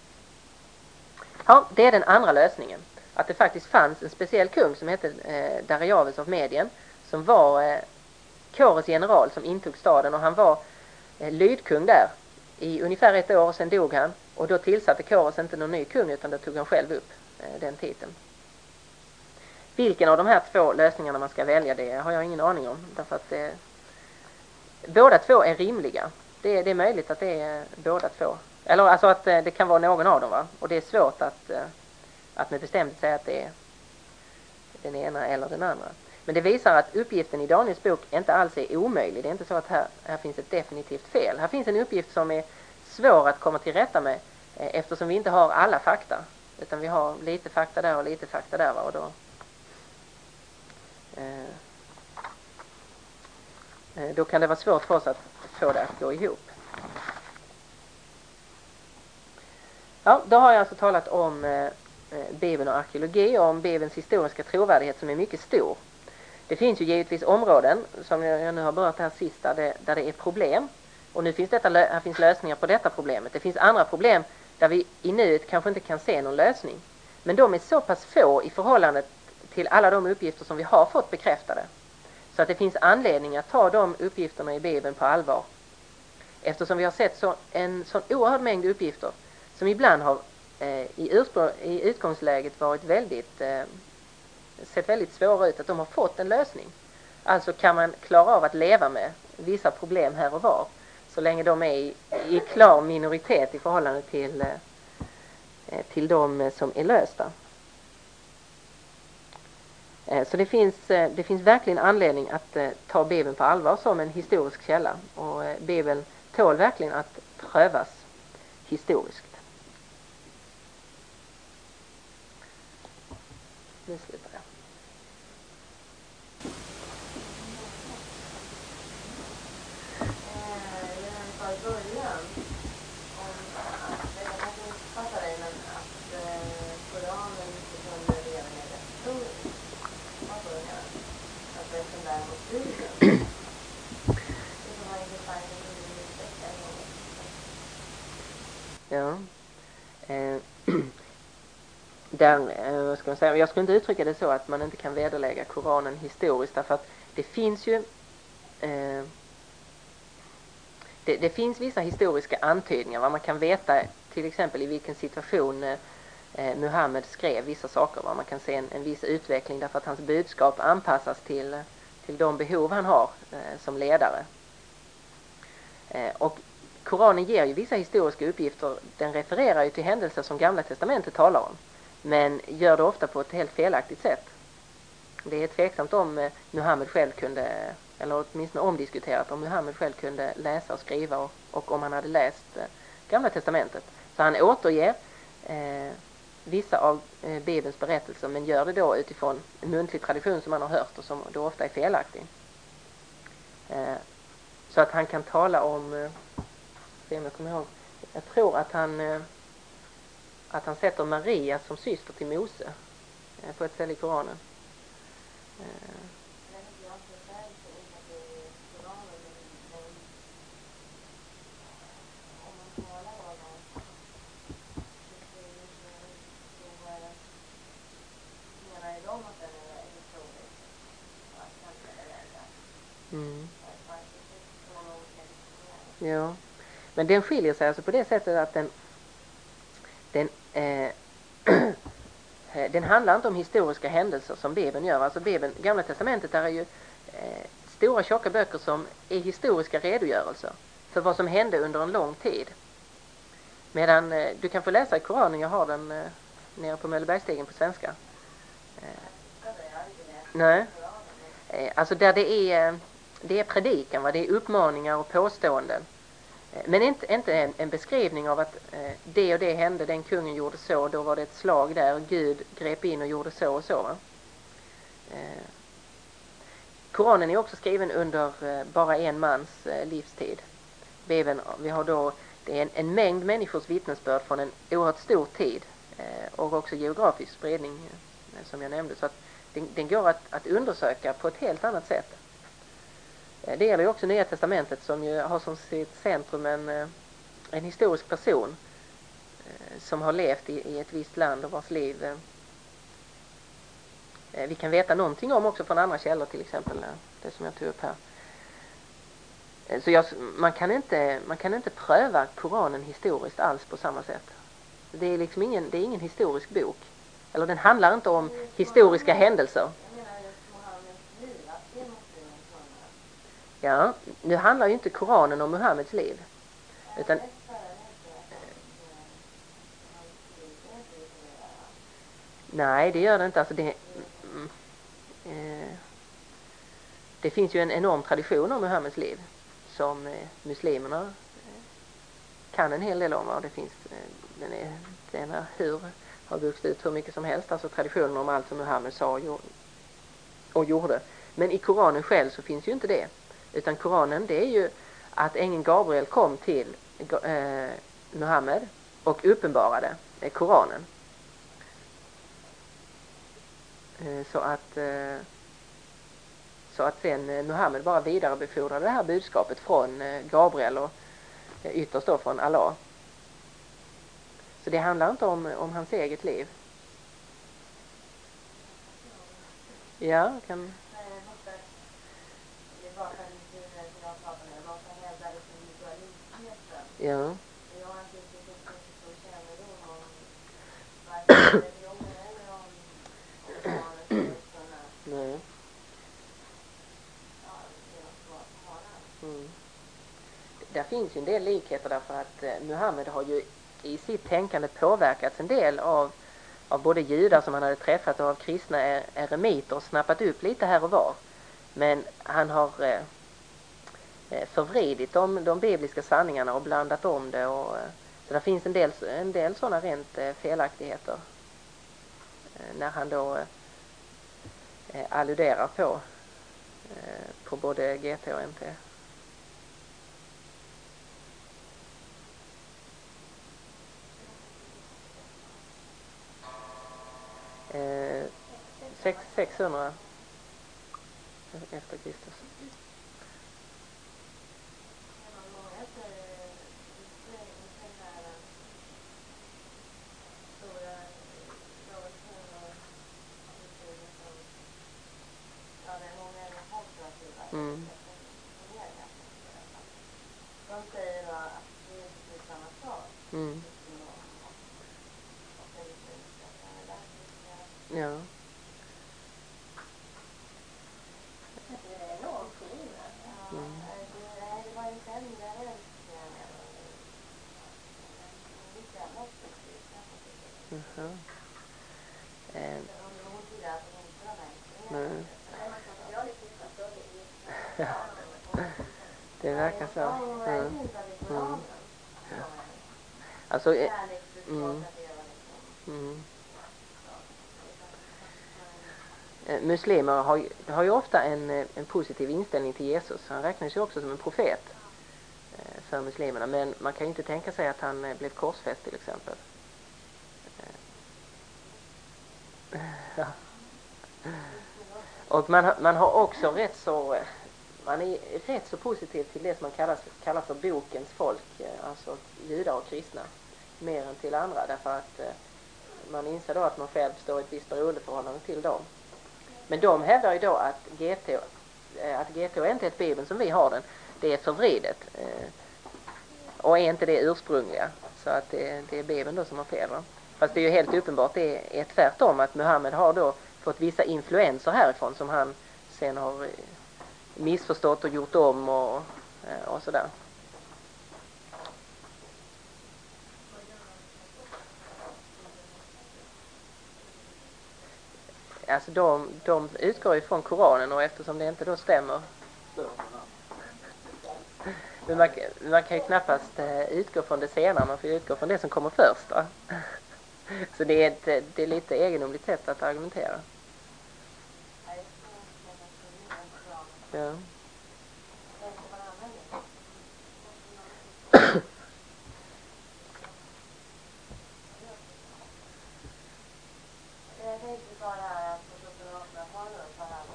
Ja, det är den andra lösningen. Att det faktiskt fanns en speciell kung som hette eh, Darius av Medien. Som var eh, Kores general som intog staden. Och han var eh, lydkung där i ungefär ett år och sen dog han. Och då tillsatte Kores inte någon ny kung utan då tog han själv upp eh, den titeln. Vilken av de här två lösningarna man ska välja, det har jag ingen aning om. Därför att eh, båda två är rimliga. Det är, det är möjligt att det är båda två. Eller alltså att eh, det kan vara någon av dem, va? Och det är svårt att, eh, att med bestämt säga att det är den ena eller den andra. Men det visar att uppgiften i Daniels bok inte alls är omöjlig. Det är inte så att här, här finns ett definitivt fel. Här finns en uppgift som är svår att komma till rätta med eh, eftersom vi inte har alla fakta. Utan vi har lite fakta där och lite fakta där, va? Och då, eh, då kan det vara svårt för oss att få det att gå ihop. Ja, då har jag alltså talat om eh, Bibeln och arkeologi och om Bibelns historiska trovärdighet som är mycket stor. Det finns ju givetvis områden, som jag nu har berört här sista, där, där det är problem. Och nu finns, detta, här finns lösningar på detta problemet. Det finns andra problem där vi i nuet kanske inte kan se någon lösning. Men de är så pass få i förhållande till alla de uppgifter som vi har fått bekräftade. Så att det finns anledning att ta de uppgifterna i Bibeln på allvar. Eftersom vi har sett så, en sån oerhörd mängd uppgifter som ibland har eh, i, urspr- i utgångsläget varit väldigt, eh, sett väldigt svåra ut, att de har fått en lösning. Alltså kan man klara av att leva med vissa problem här och var, så länge de är i, i klar minoritet i förhållande till, eh, till de som är lösta. Så det finns, det finns verkligen anledning att ta Bibeln på allvar som en historisk källa. Och Bibeln tål verkligen att prövas historiskt. Nu slutar jag. Början om att jag kanske inte fattar dig, men att eh, Koranen inte kunde leva med rättstrogen. Vad får du göra? Att rätten däremot Bibeln. Det som var intressant att du vill utveckla en gång. Ja. Eh, där, eh, vad ska man säga? Jag skulle inte uttrycka det så att man inte kan vederlägga Koranen historiskt, därför att det finns ju eh, Det, det finns vissa historiska antydningar vad man kan veta, till exempel i vilken situation eh, Muhammed skrev vissa saker. Va? Man kan se en, en viss utveckling därför att hans budskap anpassas till, till de behov han har eh, som ledare. Eh, och Koranen ger ju vissa historiska uppgifter. Den refererar ju till händelser som Gamla testamentet talar om, men gör det ofta på ett helt felaktigt sätt. Det är tveksamt om eh, Muhammed själv kunde, eller åtminstone omdiskuterat om Muhammed själv kunde läsa och skriva och, och om han hade läst eh, Gamla testamentet. Så han återger eh, vissa av eh, Bibelns berättelser, men gör det då utifrån en muntlig tradition som man har hört och som då ofta är felaktig. Eh, så att han kan tala om, eh, jag kommer ihåg, jag tror att han eh, att han sätter Maria som syster till Mose eh, på ett ställe i Koranen. Eh, Mm. Ja, men den skiljer sig alltså på det sättet att den den eh, den handlar inte om historiska händelser som Bibeln gör. Alltså Bibeln, Gamla testamentet, där är ju eh, stora tjocka böcker som är historiska redogörelser för vad som hände under en lång tid. Medan eh, du kan få läsa i Koranen, jag har den eh, nere på Möllebergstegen på svenska. Eh, nej. Eh, alltså där det är det är predikan, va? Det är uppmaningar och påståenden. Eh, men inte, inte en, en beskrivning av att eh, det och det hände, den kungen gjorde så, då var det ett slag där, Gud grep in och gjorde så och så. Va? Eh, Koranen är också skriven under eh, bara en mans eh, livstid. Bibeln, vi har då, det är en, en mängd människors vittnesbörd från en oerhört stor tid eh, och också geografisk spridning eh, som jag nämnde, så att den, den går att, att undersöka på ett helt annat sätt. Det gäller ju också Nya testamentet, som ju har som sitt centrum en, en historisk person som har levt i, i ett visst land och vars liv vi kan veta någonting om också från andra källor, till exempel det som jag tog upp här. Så jag, man, kan inte, man kan inte pröva Koranen historiskt alls på samma sätt. Det är liksom ingen, det är ingen historisk bok. Eller den handlar inte om historiska händelser. Ja, nu handlar ju inte Koranen om Muhammeds liv. Utan nej, det gör det inte. Alltså det, mm, eh, det finns ju en enorm tradition om Muhammeds liv som eh, muslimerna eh, kan en hel del om. Och det finns, eh, den är, den är hur har vuxit ut hur mycket som helst. Alltså traditionen om allt som Muhammed sa och, och gjorde. Men i Koranen själv så finns ju inte det. Utan Koranen, det är ju att ängeln Gabriel kom till eh, Muhammed och uppenbarade eh, Koranen. Eh, så att eh, så att sen eh, Muhammed bara vidarebefordrade det här budskapet från eh, Gabriel och eh, ytterst då från Allah. Så det handlar inte om, om hans eget liv. Ja, kan... Ja. Jag har inte riktigt så kännedom om varför religionen eller om barnen skulle kunna Nej. ja, det är något svar på haran. Mm. Där finns ju en del likheter därför att eh, Muhammed har ju i sitt tänkande påverkats en del av av både judar som han hade träffat och av kristna eremiter snappat upp lite här och var. Men han har eh, förvridit de, de bibliska sanningarna och blandat om det. Och, så det finns en del, en del sådana rent eh, felaktigheter eh, när han då eh, alluderar på, eh, på både G T och N T. Eh, sex, sexhundra efter Kristus. Mm. De säger då att det är precis samma sak. Mm. Ja. Det är enormt skillnad. Mm. Det var en sämre Jaha. Eh. Nej. Det verkar så. Mm. Mm. Alltså, eh, mm. Mm. Eh, muslimer har, har ju ofta en, en positiv inställning till Jesus. Han räknas ju också som en profet eh, för muslimerna. Men man kan ju inte tänka sig att han eh, blev korsfäst till exempel. Eh. Ja. Och man, man har också rätt så... Man är rätt så positiv till det som man kallar, kallar för bokens folk, alltså judar och kristna, mer än till andra, därför att eh, man inser då att man själv står i ett visst beroendeförhållande till dem. Men de hävdar ju då att G T, eh, att G T är inte ett Bibeln som vi har den, det är förvridet eh, och är inte det ursprungliga, så att det, det är Bibeln då som har fel. Va? Fast det är ju helt uppenbart, det är, är tvärtom, att Muhammed har då fått vissa influenser härifrån som han sen har eh, missförstått och gjort om och, och sådär. Alltså de, de utgår ifrån Koranen, och eftersom det inte då stämmer, men man, man kan ju knappast utgå från det senare, man får utgå från det som kommer först. Va? Så det är, ett, det är lite egendomligt sätt att argumentera. Ja. Jag tänkte bara att på sjuttonhundratalet har han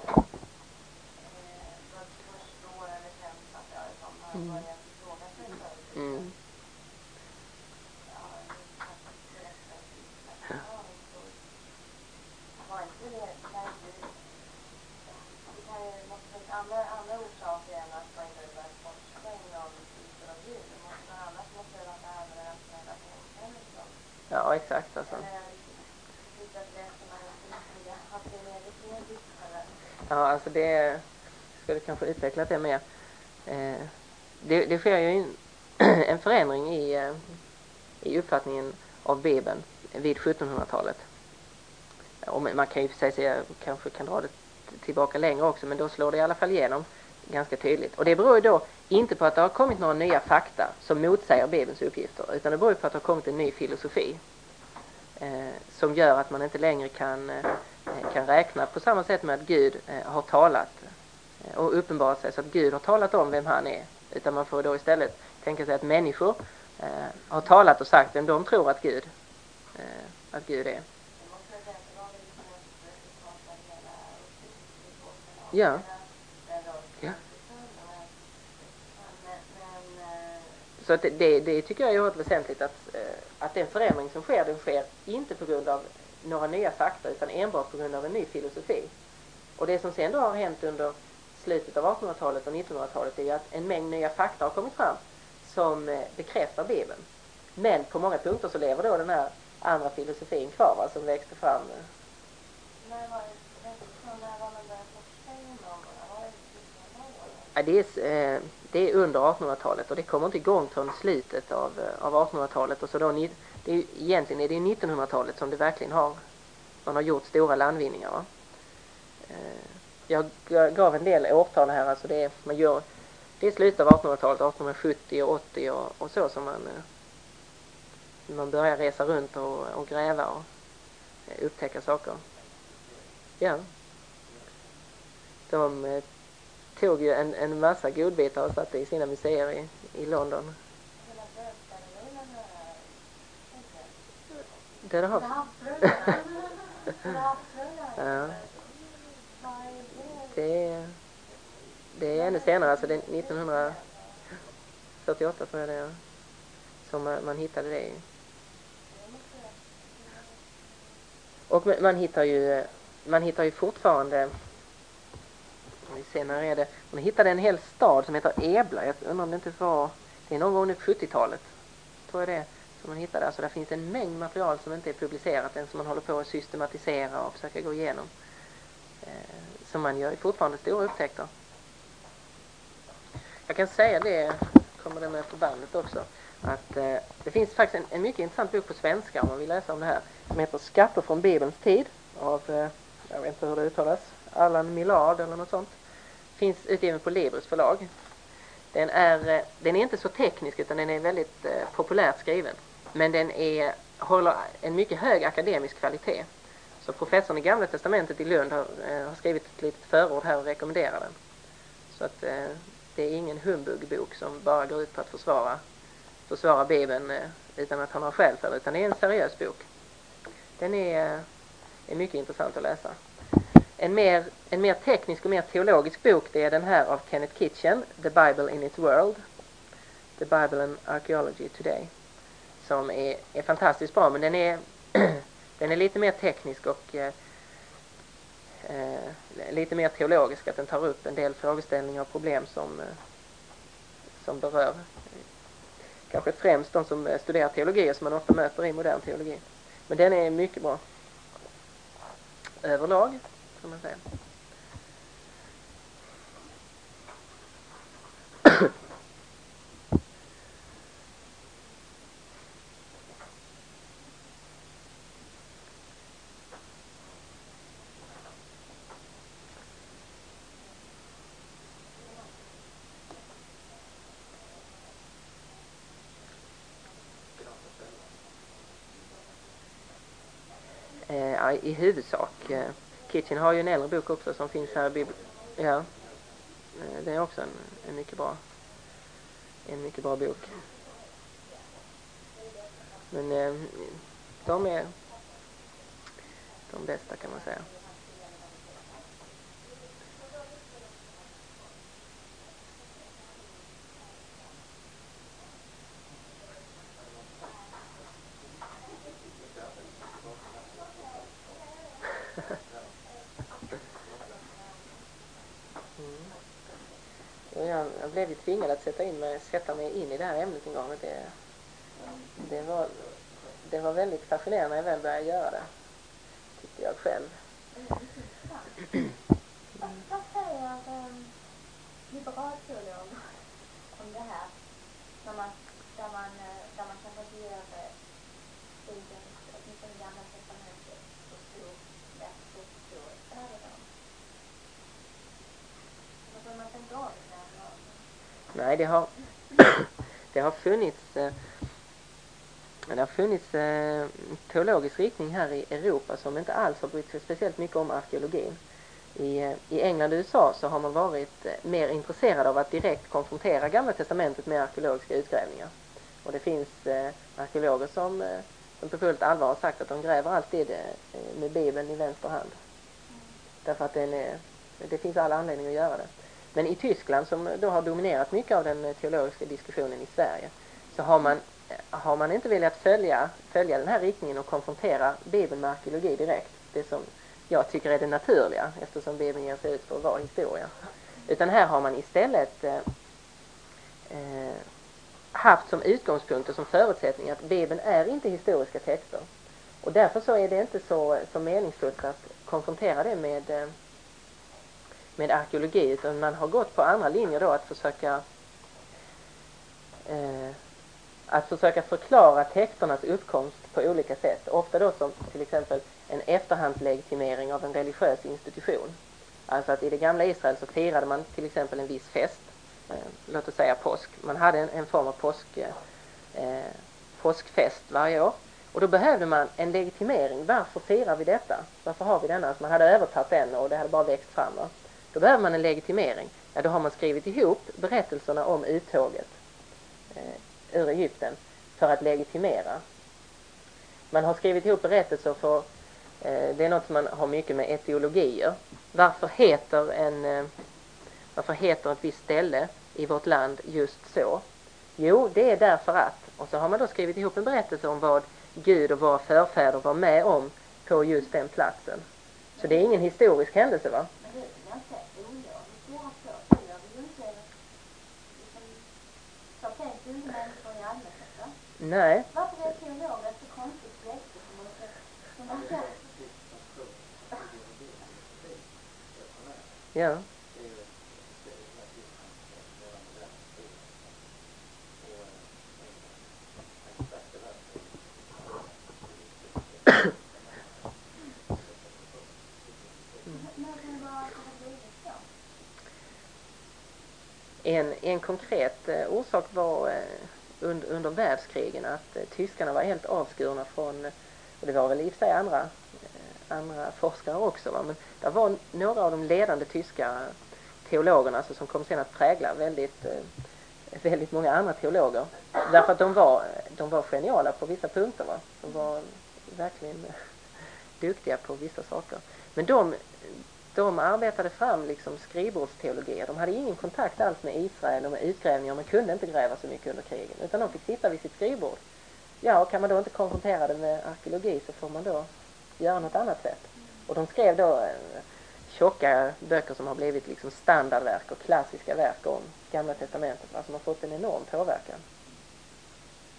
var först år eller fem som har börjat fråga sig för. Mm. Ja, var inte det, det kan inte, det kan ju, måste finnas andra, andra orsaker än att man inte börjat forska inom typer av djur. Det måste, annars måste det vara det här med den nationella hemkänslan. Ja, exakt alltså. Ja, alltså det ska du kanske utveckla det mer. Eh, det, det sker ju en, en förändring i, eh, i uppfattningen av Bibeln vid sjuttonhundratalet. Och man kan ju säga sig, jag kanske kan dra det tillbaka längre också, men då slår det i alla fall igenom ganska tydligt. Och det beror ju då inte på att det har kommit några nya fakta som motsäger Bibelns uppgifter, utan det beror på att det har kommit en ny filosofi eh, som gör att man inte längre kan, eh, kan räkna på samma sätt med att Gud eh, har talat eh, och uppenbarat sig så att Gud har talat om vem han är, utan man får då istället tänka sig att människor eh, har talat och sagt vem de tror att Gud, eh, att Gud är. Ja. Ja. Så att det, det tycker jag är oerhört väsentligt att, att den förändring som sker, den sker inte på grund av några nya fakta utan enbart på grund av en ny filosofi. Och det som sen då har hänt under slutet av artonhundratalet och nittonhundratalet är ju att en mängd nya fakta har kommit fram som bekräftar Bibeln. Men på många punkter så lever då den här andra filosofin kvar, va, som växte fram. När var det, när var man började forska inom? Var det Ja, det, är, eh, det är under artonhundratalet och det kommer inte igång från slutet av, eh, av artonhundratalet. Och så då, ni- det är, ju- egentligen är det nittonhundratalet som det verkligen har, man har gjort stora landvinningar. Va? Eh, jag g- gav en del årtal här. Alltså det, är, man gör, det är slutet av artonhundratalet, artonhundrasjuttio och åttio och, och så som man, eh, man börjar resa runt och, och gräva och eh, upptäcka saker. Ja. De eh, tog ju en, en massa godbitar och satte i sina museer i, i London. Hela böskan är Det har Hela havsrullen. Hela havsrullen. Ja, Vad är det? det är, det är ännu senare, alltså det är nittonhundrafyrtioåtta tror jag det är, som man, man hittade det i. Och man, man hittar ju man hittar ju fortfarande, vi ser när är det, man hittade en hel stad som heter Ebla. Jag undrar om det inte var, det är någon gång under sjuttiotalet tror jag det är, som man hittade. Alltså där finns en mängd material som inte är publicerat än, som man håller på att systematisera och försöka gå igenom. Eh, som man gör ju fortfarande stora upptäckter. Jag kan säga det, kommer det med på bandet också, att eh, det finns faktiskt en, en mycket intressant bok på svenska om man vill läsa om det här, som heter Skatter från Bibelns tid av, eh, jag vet inte hur det uttalas, Allan Millard eller något sånt. Finns utgiven på Librus förlag. Den är, eh, den är inte så teknisk utan den är väldigt eh, populärt skriven. Men den är, håller en mycket hög akademisk kvalitet. Så professorn i Gamla testamentet i Lund har, eh, har skrivit ett litet förord här och rekommenderar den. Så att eh, det är ingen humbugbok som bara går ut på att försvara, försvara Bibeln eh, utan att ha några skäl för det, utan det är en seriös bok. Den är, är mycket intressant att läsa. En mer, en mer teknisk och mer teologisk bok, det är den här av Kenneth Kitchen, The Bible in its World, The Bible and Archaeology Today, som är, är fantastiskt bra, men den är, den är lite mer teknisk och eh, eh, lite mer teologisk, att den tar upp en del frågeställningar och problem som, eh, som berör eh, kanske främst de som studerar teologi och som man ofta möter i modern teologi. Men den är mycket bra överlag, kan man säga. Eh, I huvudsak. Eh, Kitchen har ju en äldre bok också som finns här i Bibeln. Ja, eh, det är också en, en mycket bra en mycket bra bok. Men eh, de är de bästa, kan man säga. Mm. Jag, jag blev ju tvingad att sätta, in mig, sätta mig in i det här ämnet en gång. Det, det, var, det var väldigt fascinerande när jag väl började göra det, tyckte jag själv. Vad säger um, liberalteolog om det här? När man, där, man, där man kanske inte gör Bibeln, åtminstone Gamla testamentet, så stor, lätt så stor värde. Vad får man tänka om det här? Nej, det har det har funnits eh, det har funnits eh, teologisk riktning här i Europa som inte alls har brytt sig speciellt mycket om arkeologin. I, eh, i England och U S A så har man varit eh, mer intresserad av att direkt konfrontera Gamla testamentet med arkeologiska utgrävningar. Och det finns eh, arkeologer som, eh, som på fullt allvar har sagt att de gräver alltid eh, med Bibeln i vänster hand. Därför att den är, det finns alla anledningar att göra det. Men i Tyskland, som då har dominerat mycket av den teologiska diskussionen i Sverige, så har man, har man inte velat följa, följa den här riktningen och konfrontera Bibeln med arkeologi direkt. Det som jag tycker är det naturliga, eftersom Bibeln ger sig ut för att vara historia. Utan här har man istället eh, eh, haft som utgångspunkt och som förutsättning att Bibeln är inte historiska texter. Och därför så är det inte så, så meningsfullt att konfrontera det med, med arkeologi, utan man har gått på andra linjer då att försöka eh, att försöka förklara texternas uppkomst på olika sätt. Ofta då som till exempel en efterhandslegitimering av en religiös institution. Alltså att i det gamla Israel så firade man till exempel en viss fest, eh, låt oss säga påsk. Man hade en, en form av påsk, eh, påskfest varje år. Och då behövde man en legitimering. Varför firar vi detta? Varför har vi denna? Alltså man hade övertagit den och det hade bara växt fram. Va? Då behöver man en legitimering. Ja, då har man skrivit ihop berättelserna om uttåget eh, ur Egypten för att legitimera. Man har skrivit ihop berättelser för, eh, det är något som man har mycket med etiologier. Varför heter, en, eh, varför heter ett visst ställe i vårt land just så? Jo, det är därför att. Och så har man då skrivit ihop en berättelse om vad Gud och våra förfäder var med om på just den platsen. Så det är ingen historisk händelse, va? Men det är ganska ologiskt. Det har så. Det gör vi ju inte. Så tänker ju inte människor i allmänhet, va? Nej. Varför är teologer så konstigt släkte som man ska... Som man ska... Ja. En, en konkret eh, orsak var eh, under, under världskrigen att eh, tyskarna var helt avskurna från, och det var väl i och för sig andra, eh, andra forskare också, va? Men det var några av de ledande tyska teologerna alltså, som kom sen att prägla väldigt, eh, väldigt många andra teologer. Därför att de var, de var geniala på vissa punkter. Va? De var verkligen duktiga på vissa saker. Men de... De arbetade fram liksom skrivbordsteologier. De hade ingen kontakt alls med Israel och med utgrävningar. Man kunde inte gräva så mycket under krigen. Utan de fick sitta vid sitt skrivbord. Ja, och kan man då inte konfrontera det med arkeologi så får man då göra något annat sätt. Och de skrev då eh, tjocka böcker som har blivit liksom standardverk och klassiska verk om Gamla testamentet. Alltså man har fått en enorm påverkan.